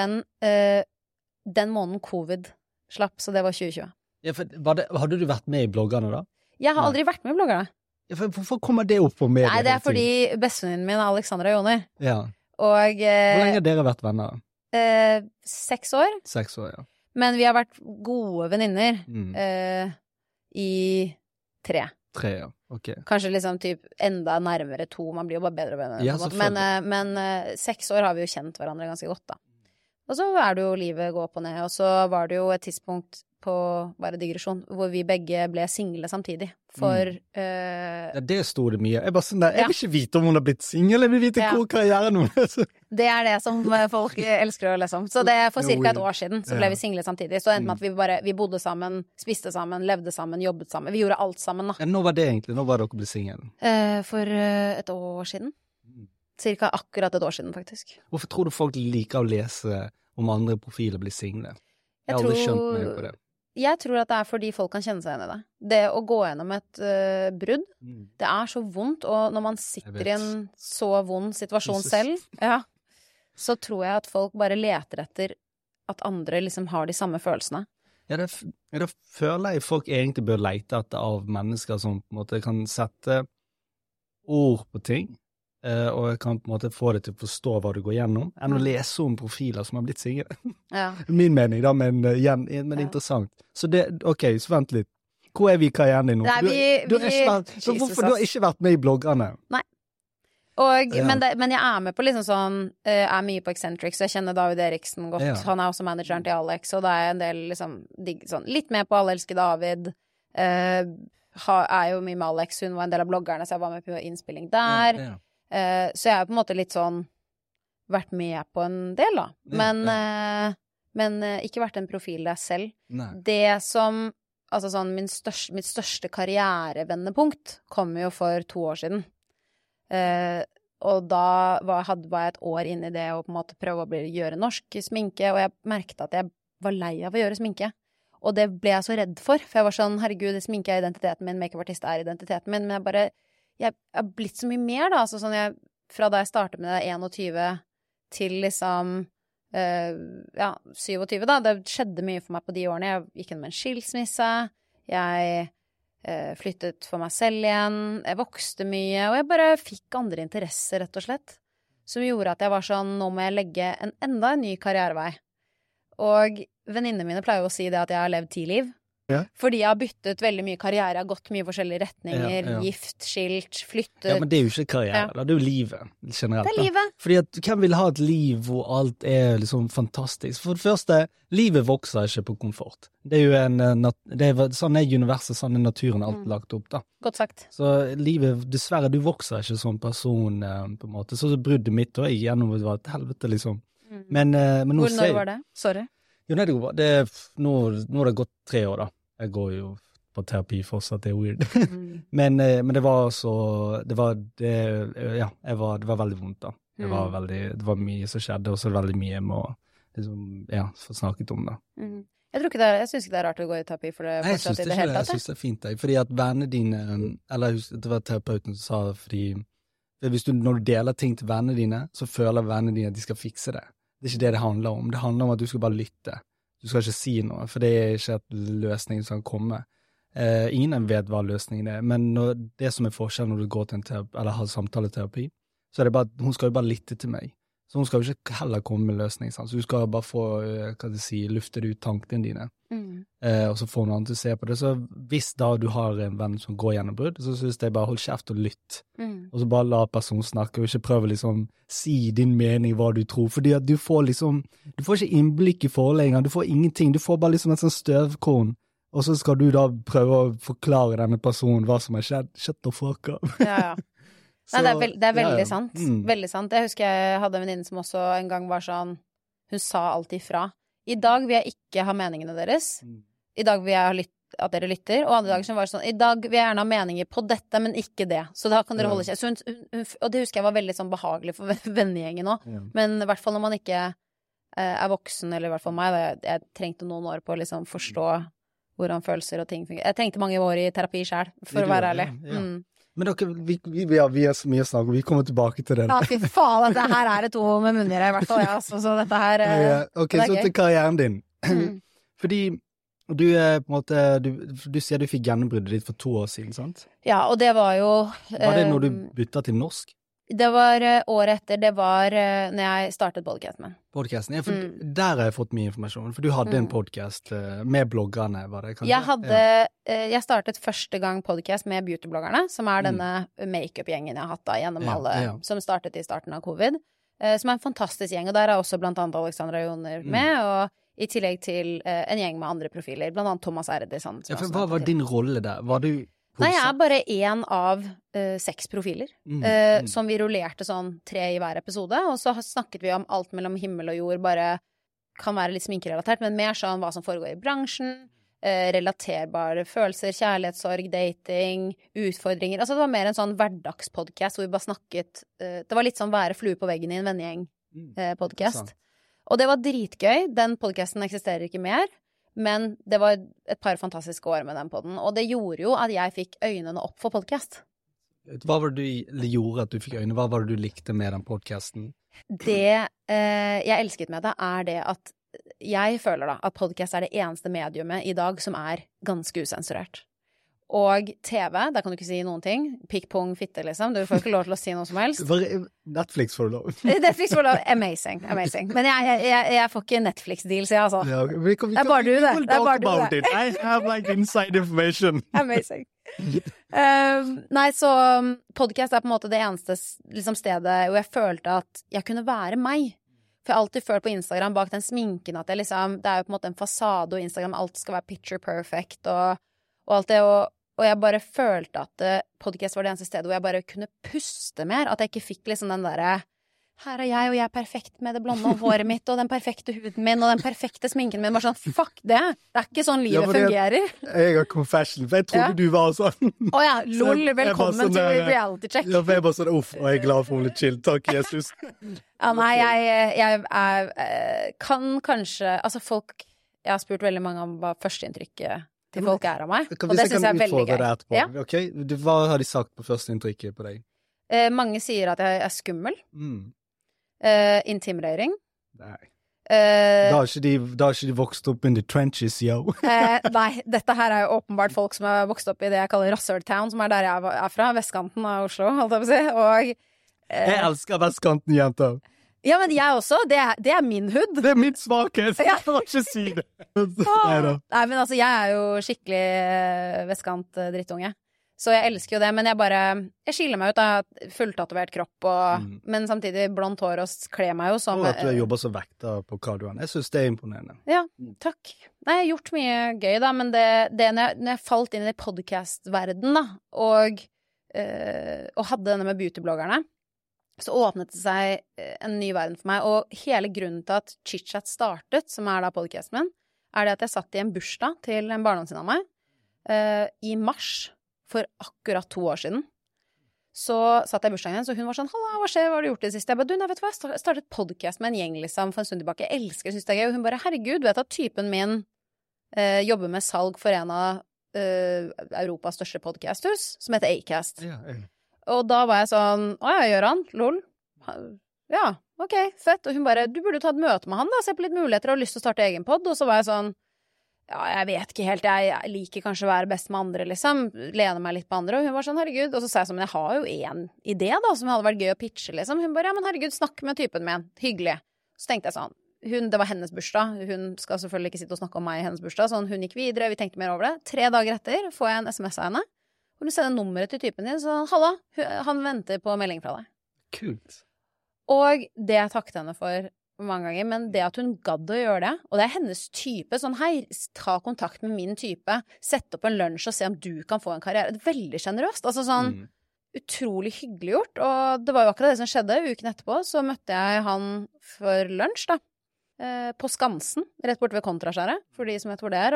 S2: den måneden covid slapp, så det var 2020.
S3: Ja, for hadde du vært med i bloggerne da?
S2: Jeg har aldri vært med i bloggerne.
S3: Ja, hvorfor kommer det opp på media?
S2: Nei, det fordi bestevenninnen min Alexandra Joner.
S3: Ja.
S2: Og
S3: hvor lenge har dere vært venner?
S2: 6 år.
S3: 6 år, ja.
S2: Men vi har vært gode venninner i 3, ja, ok. Kanskje liksom typ enda nærmere 2, man blir jo bare bedre venner. Ja, men 6 år har vi jo kjent hverandre ganske godt da. Og så det jo livet gå opp og ned, og så var det jo et tidspunkt på, bare digresjon, hvor vi begge ble single samtidig. For
S3: ja, det stod det mye. Jeg bare sånn der, jeg vil ikke vite om hun har blitt single, jeg vil vite hvor karrieren hun
S2: Det det som folk elsker å lese om. Så det for cirka et år siden, så ble vi single samtidig. Så endte med at vi bodde sammen, spiste sammen, levde sammen, jobbet sammen. Vi gjorde alt sammen da.
S3: Ja, når var det egentlig? Når var dere ble single?
S2: For et år siden. Cirka akkurat et år siden, faktisk.
S3: Hvorfor tror du folk liker å lese om andre profiler blir single? Jeg har aldri skjønt meg på det.
S2: Jeg tror at det fordi folk kan kjenne seg igjen i det. Det å gå gjennom et brudd, det så vondt, og når man sitter i en så vond situasjon selv, så tror jeg at folk bare leter etter at andre liksom har de samme følelsene.
S3: Ja, det føler jeg folk egentlig bør lete etter av mennesker som på en måte kan sette ord på ting, og jeg kan på en måte få det til å forstå hva du går gjennom, enn å lese om profiler som har blitt single.
S2: Ja.
S3: Min mening da, men interessant. Så ok, så vent litt. Hvor er vi i karrieren din nå?
S2: Nei,
S3: hvorfor du har ikke vært med i bloggerne?
S2: Nei. Men jeg er med på liksom sånn, er mye på Eccentric, så jeg kjenner David Eriksen godt. Ja. Han er også manageren til Alex, og da er jeg en del liksom, sånn, litt med på Alle elsker David. Er jo mye med Alex, hun var en del av bloggerne, så jeg var med på innspilling der. Ja. Så jeg har på en måte litt sånn vært med på en del da. Men ikke vært en profil der selv. Nei. Det som, altså sånn, mitt største karrierevendepunkt kom jo for 2 år siden. Og da var jeg et år inne i det å på en måte prøve å gjøre norsk sminke, og jeg merket at jeg var lei av å gjøre sminke. Og det ble jeg så redd for jeg var sånn, herregud, sminke er identiteten min, makeup-artist er identiteten min, men jeg har blitt så mye mer da, altså sånn fra da jeg startet med det 21 til liksom 27 da, det skjedde mye for meg på de årene. Jeg gikk inn med en skilsmisse, jeg flyttet for meg selv igjen, jeg vokste mye, og jeg bare fikk andre interesser, rett og slett, som gjorde at jeg var sånn, nå må jeg legge enda en ny karrierevei. Og venninnene mine pleier å si det at jeg har levd 10 liv, fordi jeg har byttet veldig mye karriere, jeg har gått mye forskjellige retninger, gift, skilt, flyttet. Ja, men det er jo ikke karriere, det er jo livet, generelt. Det er livet. Fordi at hvem vil ha et liv hvor alt er liksom fantastisk? For det første, livet vokser ikke på komfort. Det er jo sånn er universet, sånn er naturen alt lagt opp da. Godt sagt.
S3: Så livet, dessverre, du vokser ikke som person på en måte. Så bruddet mitt og jeg gjennom det var et helvete liksom. Men nå
S2: når var det? Sorry.
S3: Jo, nei, nå har det gått 3 år da. Jeg går jo på terapi fortsatt, det er weird. Men det var så, det var veldig vondt da. Det var mye som skjedde, og så veldig mye jeg må liksom, få snakket om det.
S2: Jeg synes ikke det er rart å gå i terapi for det fortsatt i det hele tatt.
S3: Jeg synes det er fint, fordi at vennene dine, eller det var terapeuten som sa, fordi når du deler ting til vennene dine, så føler vennene dine at de skal fikse det. Det er ikke det handler om. Det handler om at du skal bare lytte. Du skal ikke si noe, for det er ikke et løsning som kan komme. Ingen vet hva løsningen er, men det som er forskjell når du går til eller har samtaleterapi, så er det bare, hun skal jo bare lytte til meg. Så hun skal jo ikke heller komme med løsning, sant? Så du skal bare få, lufte ut tankene dine, og så få noen til å se på det. Så hvis da du har en venn som går gjennom brudd, så synes jeg bare hold kjeft og lytt, og så bare la personen snakke, og ikke prøve liksom si din mening, hva du tror, fordi at du får ikke innblikk i forholdene, du får ingenting, du får bare liksom et sånn støvkorn, og så skal du da prøve å forklare denne personen hva som har skjedd. Shut the fuck up.
S2: Ja. Nei, det er veldig sant. Veldig sant. Jeg husker jeg hadde en venninne som også en gang var sånn, hun sa alltid ifra. I dag vil jeg ikke ha meningene deres. I dag vil jeg at dere lytter. Og andre dager som var sånn, i dag vil jeg gjerne ha meninger på dette, men ikke det. Så da kan dere holde seg. Og det husker jeg var veldig sånn behagelig for vennegjengen også. Men i hvert fall når man ikke er voksen, eller i hvert fall meg, jeg trengte noen år på å liksom forstå hvordan følelser og ting fungerer. Jeg trengte mange år i terapi selv, for å være ærlig.
S3: Men vi har så mye å snakke om, vi kommer tilbake til det.
S2: Ja, fy faen, dette her er det 2 med munngjere i hvert fall, så dette her
S3: ok, så til karrieren din. Fordi du på en måte, du sier du fikk gjennombruddet ditt for 2 år siden, sant?
S2: Ja, og det var jo
S3: Var det når du byttet til norsk?
S2: Det var året etter, det var når jeg startet podcasten min.
S3: Podcasten, ja, for der har jeg fått mye informasjon, for du hadde en podcast med bloggerne, var det kanskje?
S2: Jeg startet første gang podcast med beautybloggerne, som er denne make-up-gjengen jeg har hatt da, gjennom alle, som startet i starten av covid, som er en fantastisk gjeng, og der er også blant annet Alexandra Joner med, og i tillegg til en gjeng med andre profiler, blant annet Thomas Erdison.
S3: Ja, for hva var din rolle der? Var du...
S2: Nei, jeg er bare 1 av 6 profiler, som vi rullerte sånn 3 i hver episode, og så snakket vi om alt mellom himmel og jord, bare kan være litt sminkerelatert, men mer sånn hva som foregår i bransjen, relaterbare følelser, kjærlighetssorg, dating, utfordringer, altså det var mer en sånn hverdagspodcast hvor vi bare snakket, det var litt sånn være flue på veggen i en vennegjeng-podcast, og det var dritgøy, den podcasten eksisterer ikke mer, men det var et par fantastiske år med den podden, og det gjorde jo at jeg fikk øynene opp for podcast.
S3: Hva var det du gjorde at du fikk øynene? Hva var det du likte med den podcasten?
S2: Det jeg elsket med det er det at jeg føler da at podcast det eneste mediumet I dag som ganske usensurert. Og TV, der kan du ikke si noen ting. Pikk-pung, fitte, liksom. Du får ikke lov til å si noe som helst.
S3: Netflix får du lov.
S2: Netflix får du lov. Amazing. Men jeg får ikke Netflix-deal, sier jeg altså.
S3: Ja, okay.
S2: Det bare du det. Det bare du det.
S3: I have like inside information.
S2: Amazing. Nei, så podcast på en måte det eneste liksom, stedet hvor jeg følte at jeg kunne være meg. For jeg har alltid følt på Instagram bak den sminken at jeg liksom, det jo på en måte en fasade, og Instagram alt skal være picture perfect, og alt det, og jeg bare følte at podcast var det eneste stedet hvor jeg bare kunne puste mer, at jeg ikke fikk liksom den der, her jeg, og jeg perfekt med det blonde håret mitt, og den perfekte huden min, og den perfekte sminken min, bare sånn, fuck det ikke sånn livet fungerer.
S3: Jeg har confession, for jeg trodde du var sånn.
S2: Åja, lol, velkommen sånn til reality check.
S3: Ja, for jeg bare sånn, og jeg glad for å bli chill, takk Jesus.
S2: Ja, nei, jeg kan kanskje, altså folk, jeg har spurt veldig mange om hva førsteinntrykket til folk av meg, og det synes jeg veldig gøy.
S3: Ja. Ok, hva har de sagt på førsteinntrykket på deg?
S2: Mange sier at jeg skummel. Intimidating.
S3: Nei. Da har ikke de vokst opp in the trenches, yo.
S2: Nei, dette her jo åpenbart folk som har vokst opp I det jeg kaller Rasseltown, som der jeg fra, vestkanten av Oslo, holdt jeg på å si, og...
S3: jeg elsker vestkanten, jenter.
S2: Ja, men jeg også, det min hud.
S3: Det mitt svakhet, jeg får ikke si det.
S2: Nei, men altså, jeg jo skikkelig vestkant drittunge. Så jeg elsker jo det, men jeg skiller meg ut av fulltatovert kropp, men samtidig blondt hår og kler meg jo som...
S3: Og at du jobber så vekta på hva du jeg synes det imponerende.
S2: Ja, takk. Nei, jeg har gjort mye gøy da, men det når jeg falt inn I podcast-verden da, og hadde denne med beautybloggerne, så åpnet det seg en ny verden for meg, og hele grunnen til at Chitchat startet, som da podcasten min, det at jeg satt I en bursdag til en barndomsvenninne av meg, I mars, for akkurat 2 år siden. Så satt jeg I bursdagen, så hun var sånn, «Halla, hva skjer, hva har du gjort det siste?» Jeg bare, «Du, nei, vet du hva, jeg startet podcast med en gjeng liksom, for en stund tilbake, jeg elsker, synes det gøy», og hun bare, «Herregud, vet at typen min jobber med salg for en av Europas største podcasthus, som heter Acast.» Og da var jeg sånn, «Åja, gjør han? Lol?» Ja, ok, fett. Og hun bare, «Du burde jo ta et møte med han da, se på litt muligheter og lyst til å starte egen podd.» Og så var jeg sånn, «Ja, jeg vet ikke helt, jeg liker kanskje å være best med andre, liksom. Lene meg litt på andre.» Og hun var sånn, «Herregud.» Og så sa jeg sånn, «Men jeg har jo en idé da, som hadde vært gøy å pitche, liksom.» Hun bare, «Ja, men herregud, snakk med typen min. Hyggelig.» Så tenkte jeg sånn, det var hennes bursdag. Hun skal selvfølgelig ikke sitte og snakke om meg I hennes bursdag, sånn hun gikk videre, vi tenkte mer over det. 3 dager etter får jeg en SMS av henne. Og du sender nummeret til typen din, så «Halla, han venter på melding fra deg.»
S3: Kult.
S2: Og det jeg takket henne for mange ganger, men det at hun gadd å gjøre det, og det hennes type, sånn «Hei, ta kontakt med min type, sett opp en lunsj og se om du kan få en karriere.» Det veldig generøst, altså sånn utrolig hyggelig gjort, og det var jo akkurat det som skjedde. Uken etterpå så møtte jeg han for lunsj da, på Skansen, rett bort ved Kontraskjæret, for de som vet hvor det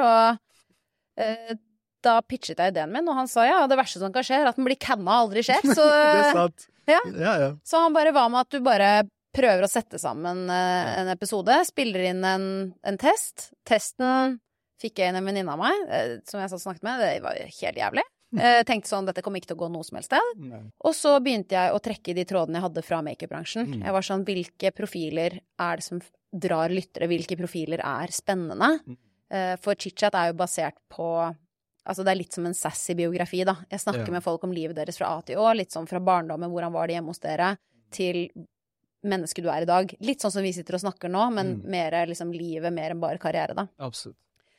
S2: og da pitchet jeg ideen min, og han sa, ja, det verste som kan skje at den blir kanna aldri skjer, så...
S3: det sant.
S2: Ja.
S3: Ja.
S2: Så han bare var med at du bare prøver å sette sammen en episode, spiller inn en test. Testen fikk jeg inn en venninne av meg, som jeg satt og snakket med, det var helt jævlig. Tenkte sånn, dette kommer ikke til å gå noe som helst sted. Og så begynte jeg å trekke de trådene jeg hadde fra make-up-bransjen. Jeg var sånn, hvilke profiler det som drar lyttere, hvilke profiler spennende? For Chitchat jo basert på... Altså det litt som en sassy biografi da. Jeg snakker med folk om livet deres fra A til Å, litt sånn fra barndommen, hvordan var det hjemme hos dere, til mennesket du I dag. Litt sånn som vi sitter og snakker nå, men mer liksom livet, mer enn bare karriere da.
S3: Absolutt.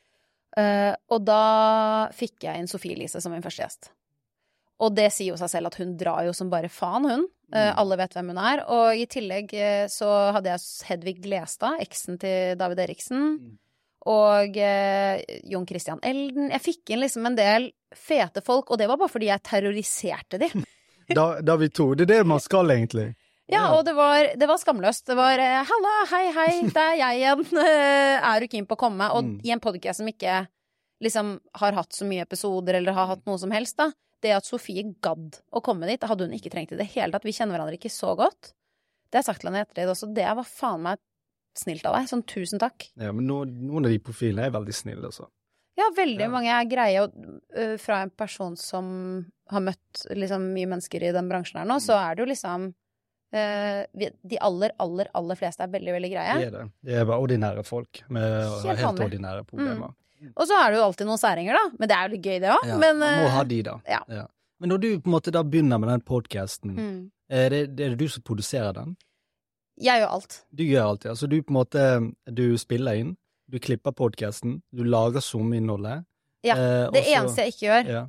S2: Og da fikk jeg inn Sofie Elise som min første gjest. Og det sier jo seg selv at hun drar jo som bare faen hun. Alle vet hvem hun og I tillegg så hadde jeg Hedvig Glestad, eksen til David Eriksen, og Jon Christian Elden. Jeg fikk inn liksom en del fete folk, og det var bare fordi jeg terroriserte de.
S3: da vi tog, det man skal egentlig.
S2: Ja, og det var skamløst. Det var, halla, hei, det jeg igjen. Du keen på å komme? Og I en podcast som ikke liksom har hatt så mye episoder, eller har hatt noe som helst da, det at Sofie gadd å komme dit, hadde hun ikke trengt I det hele tatt. Vi kjenner hverandre ikke så godt. Det har jeg sagt til henne etter det også. Det var faen meg snilt av deg, sånn 1000 takk.
S3: Ja, men noen av de profilene veldig snille, altså.
S2: Ja, veldig mange greier fra en person som har møtt liksom mye mennesker I den bransjen her nå, så det jo liksom De aller fleste veldig, veldig greie.
S3: Det bare ordinære folk med helt ordinære problemer.
S2: Og så det jo alltid noen særinger da, men det jo litt gøy det også.
S3: Ja,
S2: men,
S3: må ha de da.
S2: Ja.
S3: Ja. Men når du på en måte da begynner med den podcasten, det du som produserer den?
S2: Jeg gjør alt.
S3: Du gjør alt, ja. Så du på en måte, du spiller inn, du klipper podcasten, du lager zoom-innholdet.
S2: Ja, det eneste jeg ikke gjør,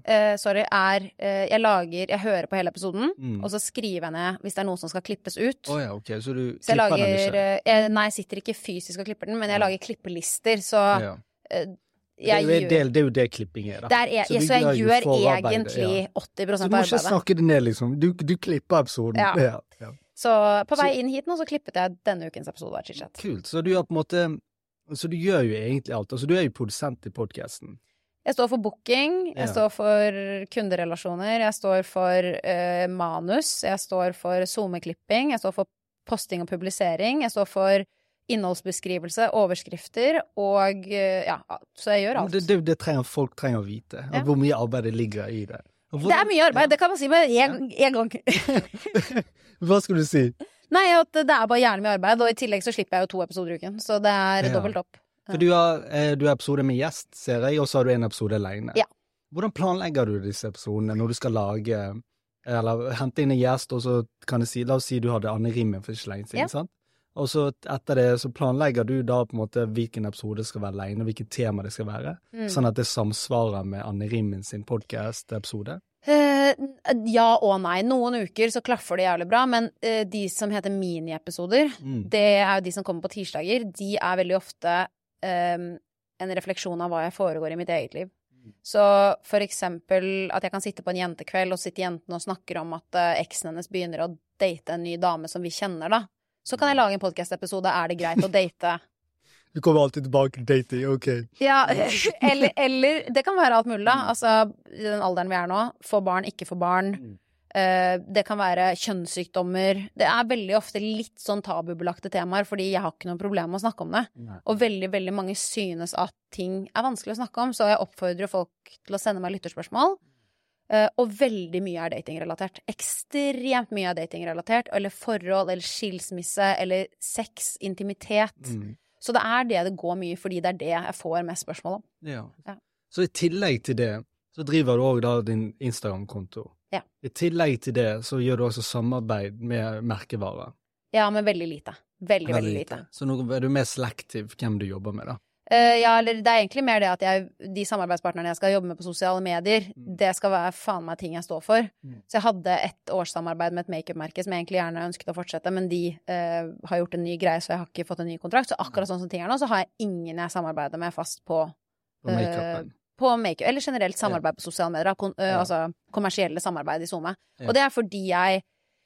S2: jeg hører på hele episoden, og så skriver jeg ned hvis det noe som skal klippes ut.
S3: Ja, ok, så du
S2: så
S3: klipper den ikke?
S2: Nei, jeg sitter ikke fysisk og klipper den, men jeg lager klippelister, så
S3: det er jo det klipping da.
S2: Så jeg gjør egentlig 80% av arbeidet.
S3: Så du må ikke snakke det ned, liksom. Du klipper episoden.
S2: Ja. Så på vei inn hit nå, så klippet jeg denne ukens episode av Chit-Chat.
S3: Kult, så du har på en måte, så du gjør jo egentlig alt, altså du jo produsent i podcasten.
S2: Jeg står for booking, jeg står for kunderelasjoner, jeg står for manus, jeg står for zoom-klipping, jeg står for posting og publisering, jeg står for innholdsbeskrivelse, overskrifter, og så jeg gjør alt.
S3: Det folk trenger å vite, hvor mye arbeid det ligger i det.
S2: Det mye arbeid, det kan man si med en gang.
S3: Hva skal du si?
S2: Nei, at det bare jævlig mye arbeid, og i tillegg så slipper jeg jo 2 episoder i uken, så det dobbelt opp.
S3: For du har episode med gjest, ser jeg, og så har du en episode alene.
S2: Ja.
S3: Hvordan planlegger du disse episodene når du skal lage, eller hente inn en gjest, og så kan jeg si, la oss si du hadde Anne Rimmen for ikke lenge siden, sant? Og så etter det så planlegger du da på en måte hvilken episode skal være alene, og hvilket tema det skal være, sånn at det samsvarer med Anne Rimmen sin podcast-episode?
S2: Ja og nei. Noen uker så klaffer det jævlig bra, men de som heter mini-episoder, det jo de som kommer på tirsdager, de veldig ofte en refleksjon av hva jeg foregår i mitt eget liv. Så for eksempel at jeg kan sitte på en jentekveld og sitte jenten og snakker om at eksen hennes begynner å date en ny dame som vi kjenner da. Så kan jeg lage en podcast-episode, det greit å date?
S3: Du kommer alltid tilbake til dating, ok. Ja,
S2: eller det kan være alt mulig da. Altså, i den alderen vi nå, få barn, ikke få barn. Det kan være kjønnssykdommer. Det veldig ofte litt sånn tabubelagte temaer, fordi jeg har ikke noe problem med å snakke om det. Nei. Og veldig, veldig mange synes at ting vanskelig å snakke om, så jeg oppfordrer folk til å sende meg lytterspørsmål. Og veldig mye datingrelatert. Ekstremt mye datingrelatert, eller forhold, eller skilsmisse, eller sex, intimitet. Så det det går mye, fordi det det jeg får mest spørsmål om.
S3: Ja. Så i tillegg til det, så driver du også da din Instagram-konto.
S2: Ja.
S3: I tillegg til det, så gjør du også samarbeid med merkevarer.
S2: Ja, men veldig lite. Veldig lite.
S3: Så nå du mer selektiv hvem du jobber med da?
S2: Ja, eller det egentlig mer det at de samarbeidspartnerne jeg skal jobbe med på sosiale medier, det skal være faen meg ting jeg står for. Så jeg hadde 1 års samarbeid med et make-up-merke som jeg egentlig gjerne ønsket å fortsette, men de har gjort en ny greie, så jeg har ikke fått en ny kontrakt. Så akkurat sånn som ting nå, så har jeg ingen jeg samarbeider med fast på
S3: make-upen.
S2: På make-up, eller generelt samarbeid på sosiale medier, altså kommersielle samarbeid i Zoom. Og det fordi jeg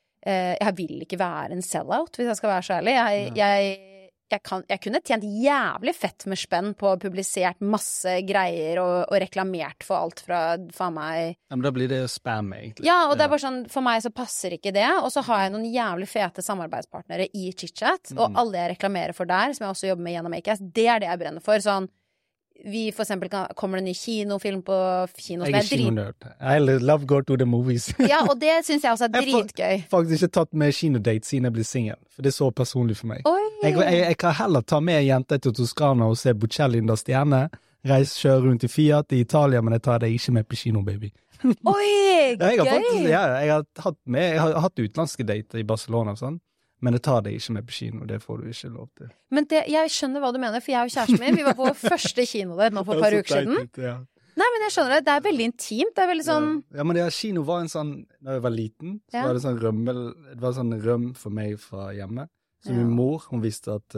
S2: vil ikke være en sellout, hvis jeg skal være så ærlig. Jeg kunne tjent jævlig fett med spenn på å publisert masse greier og reklamert for alt fra meg.
S3: Ja, men da blir det spam egentlig.
S2: Ja, og det bare sånn, for meg så passer ikke det, og så har jeg noen jævlig fete samarbeidspartnere i Chit-Chat, og alle jeg reklamerer for der, som jeg også jobber med gjennom Acast, det det jeg brenner for, sånn, vi for eksempel kommer det en ny kinofilm på kino som
S3: jeg kinonerd. I love go to the movies.
S2: Ja, og det synes jeg også dritgøy.
S3: Jeg har faktisk ikke tatt med kinodate siden jeg ble single, for det så personlig for meg.
S2: Oi.
S3: Jeg kan heller ta med jenter til Toscana og se Bocelli under stjerne, kjøre rundt i Fiat i Italia, men jeg tar det ikke med på kino, baby.
S2: Oi, gøy!
S3: Jeg har hatt utenlandske dater i Barcelona og sånn, men jeg tar det ikke med på kino, det får du ikke lov til.
S2: Men jeg skjønner hva du mener, for jeg og kjæresten min, vi var på første kino der nå for et par uker siden. Nei, men jeg skjønner det er veldig intimt, det veldig sånn...
S3: Ja, men kino var en sånn, da jeg var liten, så var det sånn røm for meg fra hjemme. Så min mor, hun visste at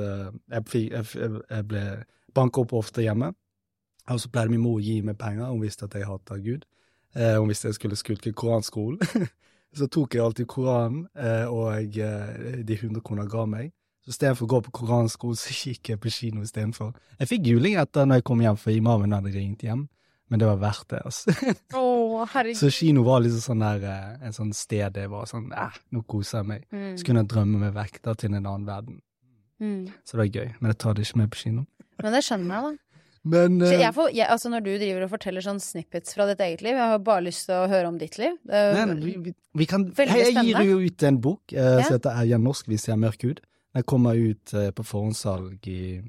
S3: jeg ble banket opp ofte hjemme, og så pleide min mor å gi meg penger, hun visste at jeg hatet Gud. Hun visste at jeg skulle skulke koranskolen. Så tok jeg alltid Koranen, og de 100 kroner ga meg. Så i stedet for å gå på koranskolen, så gikk jeg på kino i stedet for. Jeg fikk juling etter når jeg kom hjem, for imamen hadde ringt hjem. Men det var verdt det, altså.
S2: Herregud.
S3: Så kino var liksom sånn der, en sånn sted det var sånn, nå koser jeg meg. Så kunne jeg drømme meg vekk da til en annen verden. Så det var gøy, men jeg tar det ikke med på kino.
S2: Men det skjønner jeg da.
S3: Men
S2: altså når du driver og forteller sånn snippets fra ditt eget liv, jeg har bare lyst til å høre om ditt liv.
S3: Vi kan, jeg gir jo ut en bok som heter «Jeg norsk hvis jeg er mørk hud». Den kommer ut på forhåndssalg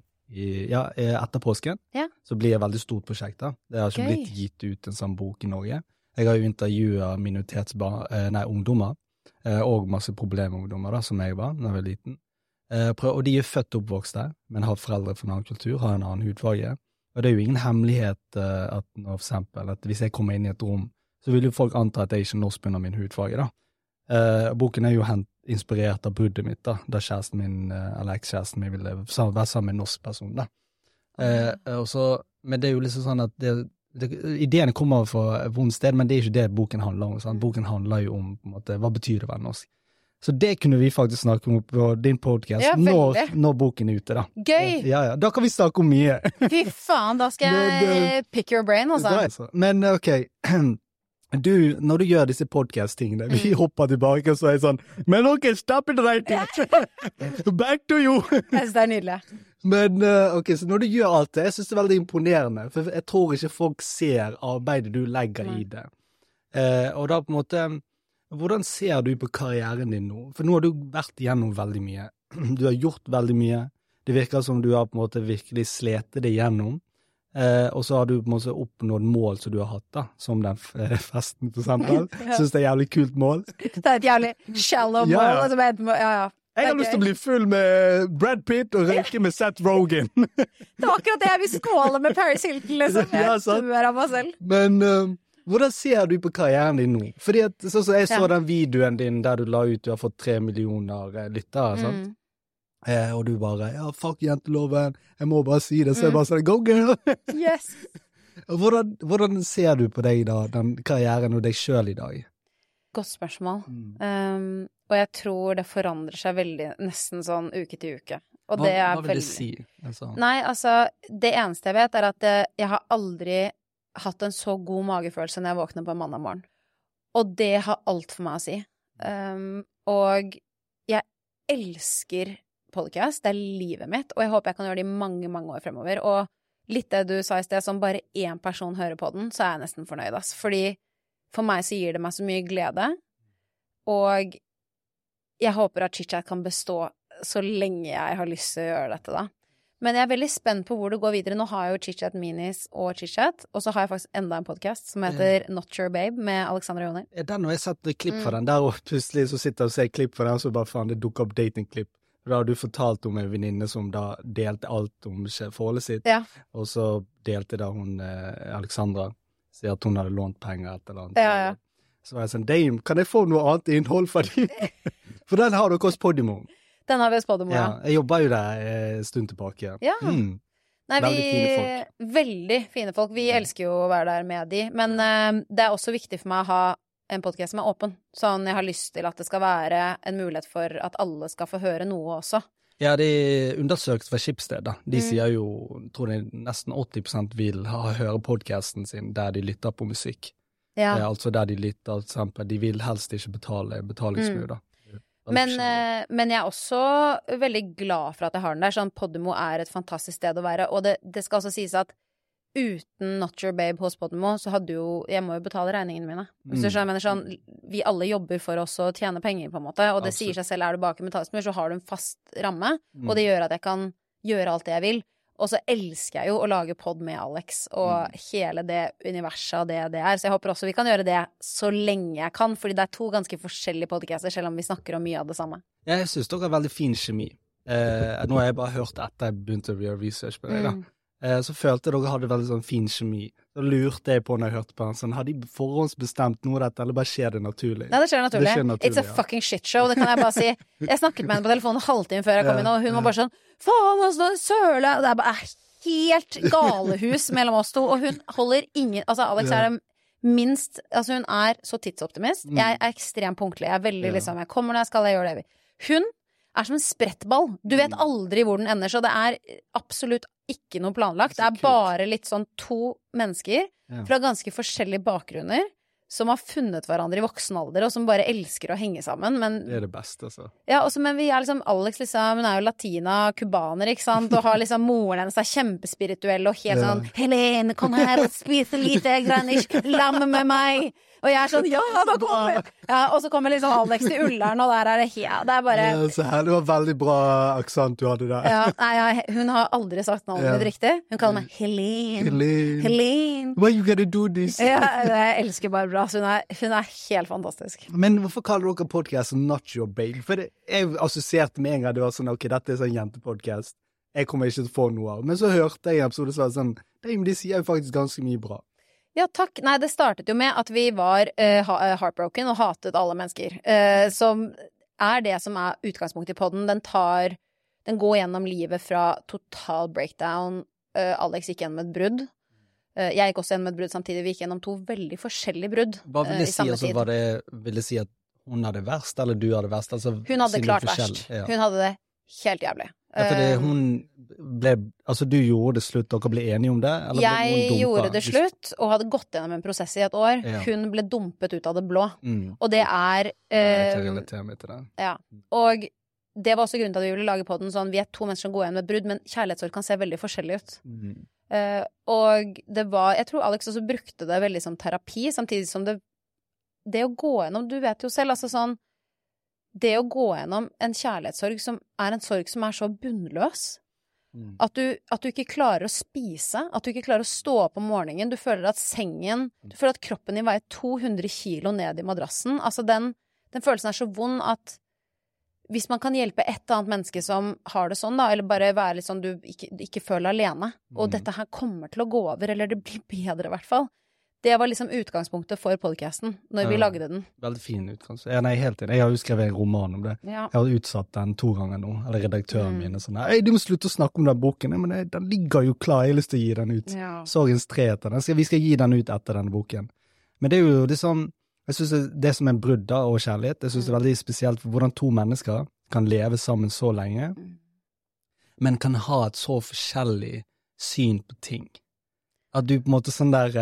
S3: etter påsken. Så blir det et veldig stort prosjekt da. Det har ikke blitt gitt ut en sånn bok i Norge. Jeg har jo intervjuet ungdommer, og masse problemungdommer da, som jeg var da jeg var liten. Og de er født og oppvokst der, men har foreldre fra en annen kultur, har en annen hudfarge. Og det er jo ingen hemmelighet at for eksempel, at hvis jeg kommer inn i et rom, så vil jo folk anta at jeg ikke er norsk under min hudfarge da. Boken er jo inspirert av bruddet mitt da kjæresten min, eller ekskjæresten min ville være sammen med en norsk person da. Men det er jo liksom sånn at ideene kommer fra et vondt sted, men det er ikke det boken handler om. Sant? Boken handler jo om på en måte, hva betyr det å være norsk? Så det kunne vi faktisk snakke om på din podcast når boken er ute da.
S2: Gøy!
S3: Ja, da kan vi snakke om mye.
S2: Fy faen, da skal jeg pick your brain altså.
S3: Men ok, når du gjør disse podcast-tingene, vi hopper tilbake og så er sånn, men ok, stop it right here. Back to you.
S2: Jeg synes det er nydelig.
S3: Men ok, så når du gjør alt det, jeg synes det er veldig imponerende, for jeg tror ikke folk ser arbeidet du legger i det. Og da på en måte, hvordan ser du på karrieren din nå? For nå har du vært igjennom veldig mye. Du har gjort veldig mye. Det virker som du har på en måte virkelig sletet det igjennom. Og så har du på en måte oppnådd mål som du har hatt da, som den festen for eksempel. Synes det er jævlig kult mål. Det
S2: er et jævlig shallow mål.
S3: Jeg har lyst til å bli full med Brad Pitt og røyke med Seth Rogen.
S2: Det var akkurat det jeg vil skåle med Paris Hilton, liksom. Jeg smør av meg selv.
S3: Men hvordan ser du på karrieren din nå? Fordi at, så jeg så den videoen din der du la ut, du har fått 3 millioner lyttere, sant? Og du bare, fuck jenteloven, jeg må bare si det, så jeg bare sånn, go girl!
S2: Yes!
S3: Hvordan ser du på deg da, den karrieren og deg selv i dag?
S2: Godt spørsmål. Og jeg tror det forandrer seg veldig, nesten sånn uke til uke. Og det er
S3: hva vil det si?
S2: Nei, altså, det eneste jeg vet er at jeg har aldri hatt en så god magefølelse når jeg våkner på en mandag morgen. Og det har alt for meg å si. Og jeg elsker podcast, det er livet mitt, og jeg håper jeg kan gjøre det i mange, mange år fremover. Og litt det du sa i sted, som bare én person hører på den, så er jeg nesten fornøyd, ass. Fordi for meg så gir det meg så mye glede, og jeg håper at ChitChat kan bestå så lenge jeg har lyst til å gjøre dette da. Men jeg er veldig spent på hvor det går videre. Nå har jeg jo ChitChat Minis og ChitChat, og så har jeg faktisk enda en podcast som heter Not Your Babe med Alexandra Joni.
S3: Den har jeg sett klipp fra den der, og plutselig så sitter jeg og ser klipp fra den, og så bare faen, det dukker opp datingklipp. Da har du fortalt om en venninne som da delte alt om forholdet sitt, og så delte da hun, Alexandra, sier at hun hadde lånt penger et eller annet. Så var jeg sånn, damn, kan jeg få noe annet innhold for dem? For den har dere hos Podimo.
S2: Den har vi hos Podimo,
S3: jeg jobber jo der en stund tilbake.
S2: Ja. Nei, veldig fine folk. Veldig fine folk. Vi elsker jo å være der med de, men det er også viktig for meg å ha en podcast som er åpen. Sånn, jeg har lyst til at det skal være en mulighet for at alle skal få høre noe også.
S3: Ja, det er undersøkt fra Schibsted da. De sier jo, tror jeg nesten 80% vil høre podcasten sin der de lytter på musikk. Altså der de lytter, for eksempel, de vil helst ikke betale betalingsmur da.
S2: Men jeg er også veldig glad for at jeg har den der. Sånn, Podimo er et fantastisk sted å være, og det skal også sies at uten Not Your Babe hos Podimo, så hadde jo, jeg må jo betale regningene mine. Hvis du skjønner, sånn, vi alle jobber for oss å tjene penger på en måte, og det sier seg selv, er du bak en betalingsmur, så har du en fast ramme, og det gjør at jeg kan gjøre alt det jeg vil. Og så elsker jeg jo å lage podd med Alex, og hele det universet av det er. Så jeg håper også vi kan gjøre det så lenge jeg kan, fordi det er 2 ganske forskjellige podcaster, selv om vi snakker om mye av det samme.
S3: Jeg synes dere har veldig fin kjemi. Nå har jeg bare hørt etter jeg begynte å gjøre research på det da. Så følte jeg dere hadde veldig sånn fin kjemi. Så lurte jeg på når jeg hørte på den, sånn, har de forhåndsbestemt noe av dette, eller bare skjer det naturlig?
S2: Nei, det skjer naturlig. It's a fucking shit show, det kan jeg bare si. Jeg snakket med henne på telefonen en halvtime før jeg kom inn, og hun var bare sånn, faen, altså, søle! Og det er bare helt galehus mellom oss to, og hun holder ingen, altså Alex er det minst, altså hun er så tidsoptimist, jeg er ekstremt punktlig, jeg er veldig liksom, jeg kommer når jeg skal, jeg gjør det. Hun er som en sprettball, du vet aldri hvor den ender, så det er absolutt ikke noe planlagt, det er bare litt sånn 2 mennesker fra ganske forskjellige bakgrunner, som har funnet hverandre i voksen alder, og som bare elsker å henge sammen, men...
S3: Det det beste, altså.
S2: Ja, også, men vi liksom, Alex liksom, hun jo latina, kubaner, ikke sant, og har liksom, moren hennes kjempespirituell, og helt sånn, Helene, kom her og spise lite granish, lam med meg! Og jeg sånn, ja, da kommer jeg! Ja, og så kommer liksom Alex til Ullern, og der det helt, det bare...
S3: Ja, så her, det var veldig bra aksent du hadde der.
S2: Ja, nei, hun har aldri sagt navnet mitt riktig. Hun kaller meg Helene.
S3: Why you gotta do this?
S2: Ja, jeg elsker Barbara, så hun helt fantastisk.
S3: Men hvorfor kaller dere podcasten Not Your Babe? For jeg assosierte med en gang det var sånn, ok, dette sånn jentepodcast. Jeg kommer ikke til å få noe av. Men så hørte jeg en episode som var sånn, de sier jo faktisk ganske mye bra.
S2: Ja, takk. Nei, det startet jo med at vi var heartbroken og hatet alle mennesker. Som det som utgangspunktet i podden. Den går gjennom livet fra total breakdown. Alex gikk gjennom et brudd. Jeg gikk også gjennom et brudd samtidig. Vi gikk gjennom 2 veldig forskjellige brudd i samme tid.
S3: Vil det si at hun hadde verst, eller du hadde verst? Altså,
S2: hun hadde klart verst. Ja. Hun hadde det helt jævlig.
S3: Ja, fordi hun du gjorde det slutt, dere ble enige om det? Eller
S2: jeg gjorde det slutt, og hadde gått gjennom en prosess i et år. Ja. Hun ble dumpet ut av det blå. Og det
S3: jeg kan relatere meg til det.
S2: Ja, og det var også grunnen til at vi ville lage podden sånn, vi 2 mennesker som går gjennom et brudd, men kjærlighetssorg kan se veldig forskjellig ut. Og det var, jeg tror Alex også brukte det veldig som terapi, samtidig som det å gå gjennom, du vet jo selv, altså sånn, det å gå gjennom en kjærlighetssorg som en sorg som så bunnløs, at du ikke klarer å spise, at du ikke klarer å stå opp om morgenen, du føler at du føler at kroppen din veier 200 kilo ned i madrassen, altså den følelsen så vond at hvis man kan hjelpe et annet menneske som har det sånn da, eller bare være litt sånn du ikke føler alene, og dette her kommer til å gå over, eller det blir bedre i hvert fall. Det var liksom utgangspunktet for podcasten, når vi lagde den.
S3: Veldig fin utgangspunkt. Ja, nei, helt enig. Jeg har jo skrevet en roman om det. Ja. Jeg har utsatt den 2 ganger nå, eller redaktøren min sånn, du må slutte å snakke om den boken, men den ligger jo klar, jeg har lyst til å gi den ut. Ja. Sorgens 3 etter den. Vi skal gi den ut etter denne boken. Men det jo det som, jeg synes det som brudd og kjærlighet, jeg synes det veldig spesielt for hvordan 2 mennesker kan leve sammen så lenge, men kan ha et så forskjellig syn på ting. At du på en måte sånn der,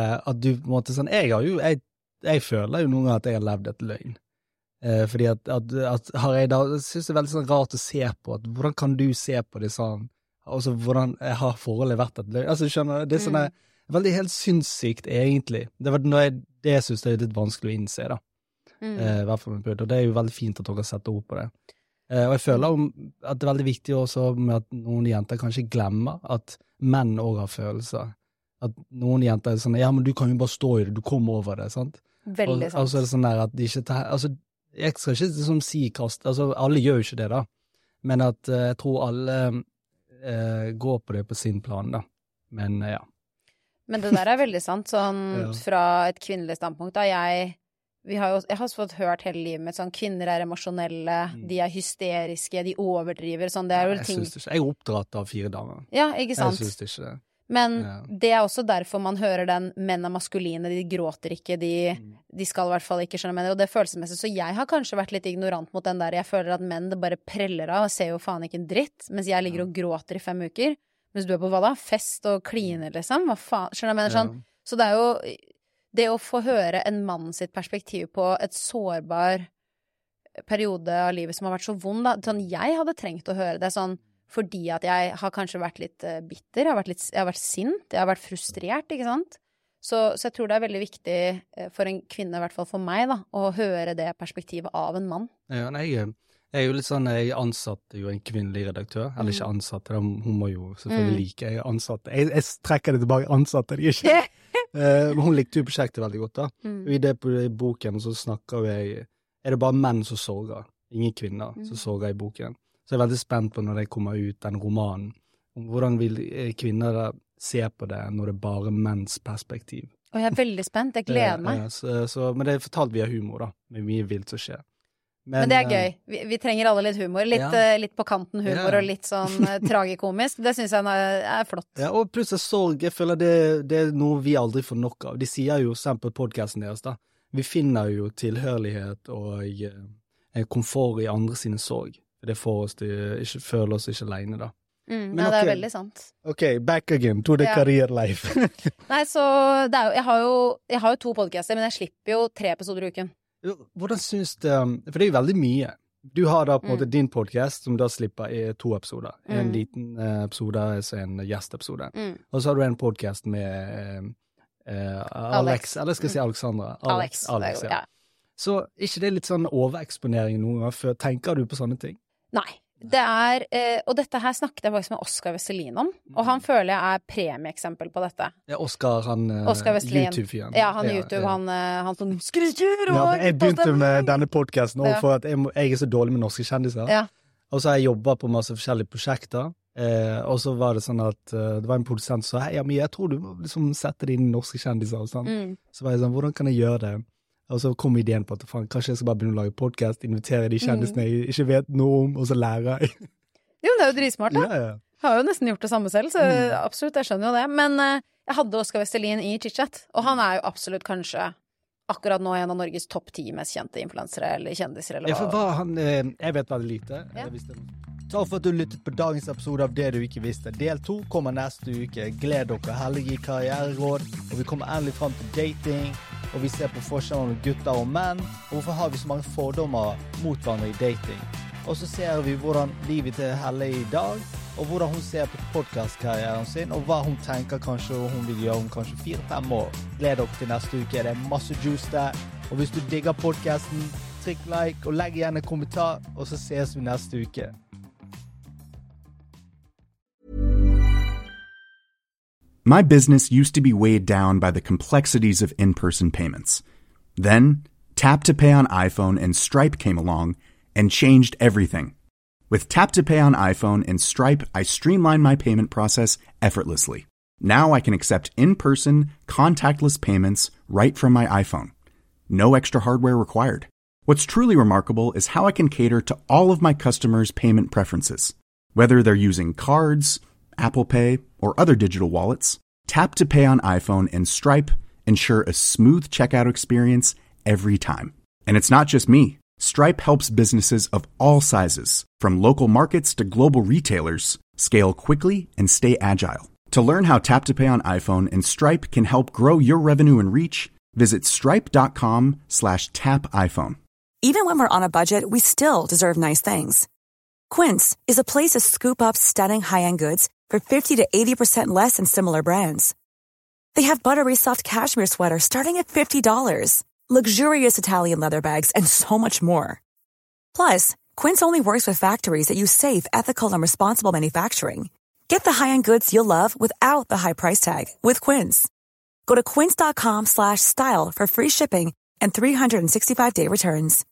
S3: jeg føler jo noen ganger at jeg har levd et løgn. Fordi at har jeg da, synes det veldig sånn rart å se på, at hvordan kan du se på det sånn, altså hvordan har forholdet vært et løgn? Altså skjønner du, det sånn veldig helt sinnssykt egentlig. Det synes jeg litt vanskelig å innse da. I hvert fall med brudd, og det jo veldig fint at dere setter ord på det. Og jeg føler at det veldig viktig også med at noen jenter kanskje glemmer at menn også har følelser. At noen jenter sånn, ja, men du kan jo bare stå i det, du kommer over det, sant?
S2: Veldig sant.
S3: Og så det sånn der at de ikke jeg skal ikke liksom si kast, alle gjør jo ikke det da, men at jeg tror alle går på det på sin plan da, men ja.
S2: Men det der veldig sant, sånn fra et kvinnelig standpunkt da, jeg har fått hørt hele livet med sånn, kvinner emosjonelle, de hysteriske, de overdriver, sånn, det jo ting.
S3: Jeg synes det ikke, jeg oppdratt av 4 damer.
S2: Ja, ikke sant?
S3: Jeg synes det ikke det.
S2: Men det også derfor man hører den menn maskuline, de gråter ikke, de skal i hvert fall ikke skjønne menn, og det følelsesmessig, så jeg har kanskje vært litt ignorant mot den der, jeg føler at menn det bare preller av, og ser jo faen ikke en dritt, mens jeg ligger og gråter i 5 uker, mens du på hva da? Fest og kliner liksom, hva faen, skjønner jeg mener sånn? Så det jo, det å få høre en mann sitt perspektiv på et sårbar periode av livet som har vært så vond da, sånn jeg hadde trengt å høre det sånn, fordi at jeg har kanskje vært litt bitter, jeg har vært sint, jeg har vært frustrert, ikke sant? Så jeg tror det veldig viktig for en kvinne, i hvert fall for meg da, å høre det perspektivet av en mann.
S3: Ja, nei, jeg jo litt sånn, jeg ansatte jo en kvinnelig redaktør, eller ikke ansatte, hun må jo selvfølgelig like, jeg ansatte, jeg trekker det tilbake, ansatte det ikke. Men hun likte jo prosjektet veldig godt da. Og i det på boken så snakker jeg, det bare menn som sorger, ingen kvinner som sorger i boken. Så jeg veldig spent på når det kommer ut, den romanen, hvordan vil kvinner da se på det når det bare menns perspektiv?
S2: Og jeg veldig spent, jeg gleder meg.
S3: Men det fortalt via humor da, med mye vilt som skjer.
S2: Men det gøy, vi trenger alle litt humor, litt på kanten humor og litt sånn tragikomisk, det synes jeg flott. Ja,
S3: og plutselig sorg, jeg føler det noe vi aldri får nok av. De sier jo selv på podcasten deres da, vi finner jo tilhørighet og komfort i andre sine sorg. Det får oss til ikke føle oss ikke alene da.
S2: Nei, det veldig sant.
S3: Ok, back again to the career life.
S2: Nei, så jeg har jo 2 podcaster, men jeg slipper jo 3 episoder I uken.
S3: Hvordan synes du, for det jo veldig mye. Du har da på en måte din podcast som da slipper I 2 episoder. En liten episode, så en gjestepisode. Og så har du en podcast med Alex, eller skal jeg si Alexandra?
S2: Alex,
S3: ja. Så ikke det litt sånn overeksponering noen gang før? Tenker du på sånne ting?
S2: Nei. Det og dette her snakket jeg faktisk med Oskar Vestelin om, og han føler jeg premieeksempel på dette.
S3: Ja, Oskar YouTube-fyren.
S2: Ja, han YouTube, han som skriker og...
S3: Ja, jeg begynte med denne podcasten for at jeg så dårlig med norske kjendiser.
S2: Ja.
S3: Og så har jeg jobbet på masse forskjellige prosjekter, og så var det sånn at det var en produsent som sa, hei, jeg tror du må liksom sette det inn I norske kjendiser og sånn. Så var jeg sånn, hvordan kan jeg gjøre det? Og så kom ideen på at kanskje jeg skal bare begynne å lage podcast, invitere de kjendisene jeg ikke vet noe om, og så lære jeg.
S2: Jo, det jo dritsmart da.
S3: Ja.
S2: Jeg har jo nesten gjort det samme selv, så absolutt, jeg skjønner jo det. Men jeg hadde Oskar Vestelin I Chitchat, og han jo absolutt kanskje akkurat nå en av Norges topp 10 mest kjente influensere eller kjendiser. Eller
S3: ja, for hva han, jeg vet veldig lite.
S2: Ja.
S1: Takk for at du lyttet på dagens episode av Det du ikke visste. Del 2 kommer neste uke. Gled dere, heldige karriereråd, og vi kommer endelig frem til dating, og vi ser på forskjellen mellom gutter og menn, og hvorfor har vi så mange fordommer mot hverandre I dating. Og så ser vi hvordan livet til Helle I dag, og hvordan hun ser på podcastkarrieren sin, og hva hun tenker kanskje hun vil gjøre om kanskje 4-5 år. Gled dere til neste uke, det masse juice der, og hvis du digger podcasten, trykk like, og legg igjen en kommentar, og så ses vi neste uke.
S10: My business used to be weighed down by the complexities of in-person payments. Then, Tap to Pay on iPhone and Stripe came along and changed everything. With Tap to Pay on iPhone and Stripe, I streamlined my payment process effortlessly. Now I can accept in-person, contactless payments right from my iPhone. No extra hardware required. What's truly remarkable is how I can cater to all of my customers' payment preferences. Whether they're using cards, Apple Pay, or other digital wallets, Tap to Pay on iPhone and Stripe ensure a smooth checkout experience every time. And it's not just me. Stripe helps businesses of all sizes, from local markets to global retailers, scale quickly and stay agile. To learn how Tap to Pay on iPhone and Stripe can help grow your revenue and reach, visit stripe.com/tapiphone.
S11: Even when we're on a budget, we still deserve nice things. Quince is a place to scoop up stunning high-end goods for 50 to 80% less than similar brands. They have buttery soft cashmere sweaters starting at $50, luxurious Italian leather bags, and so much more. Plus, Quince only works with factories that use safe, ethical, and responsible manufacturing. Get the high-end goods you'll love without the high price tag with Quince. Go to quince.com/style for free shipping and 365-day returns.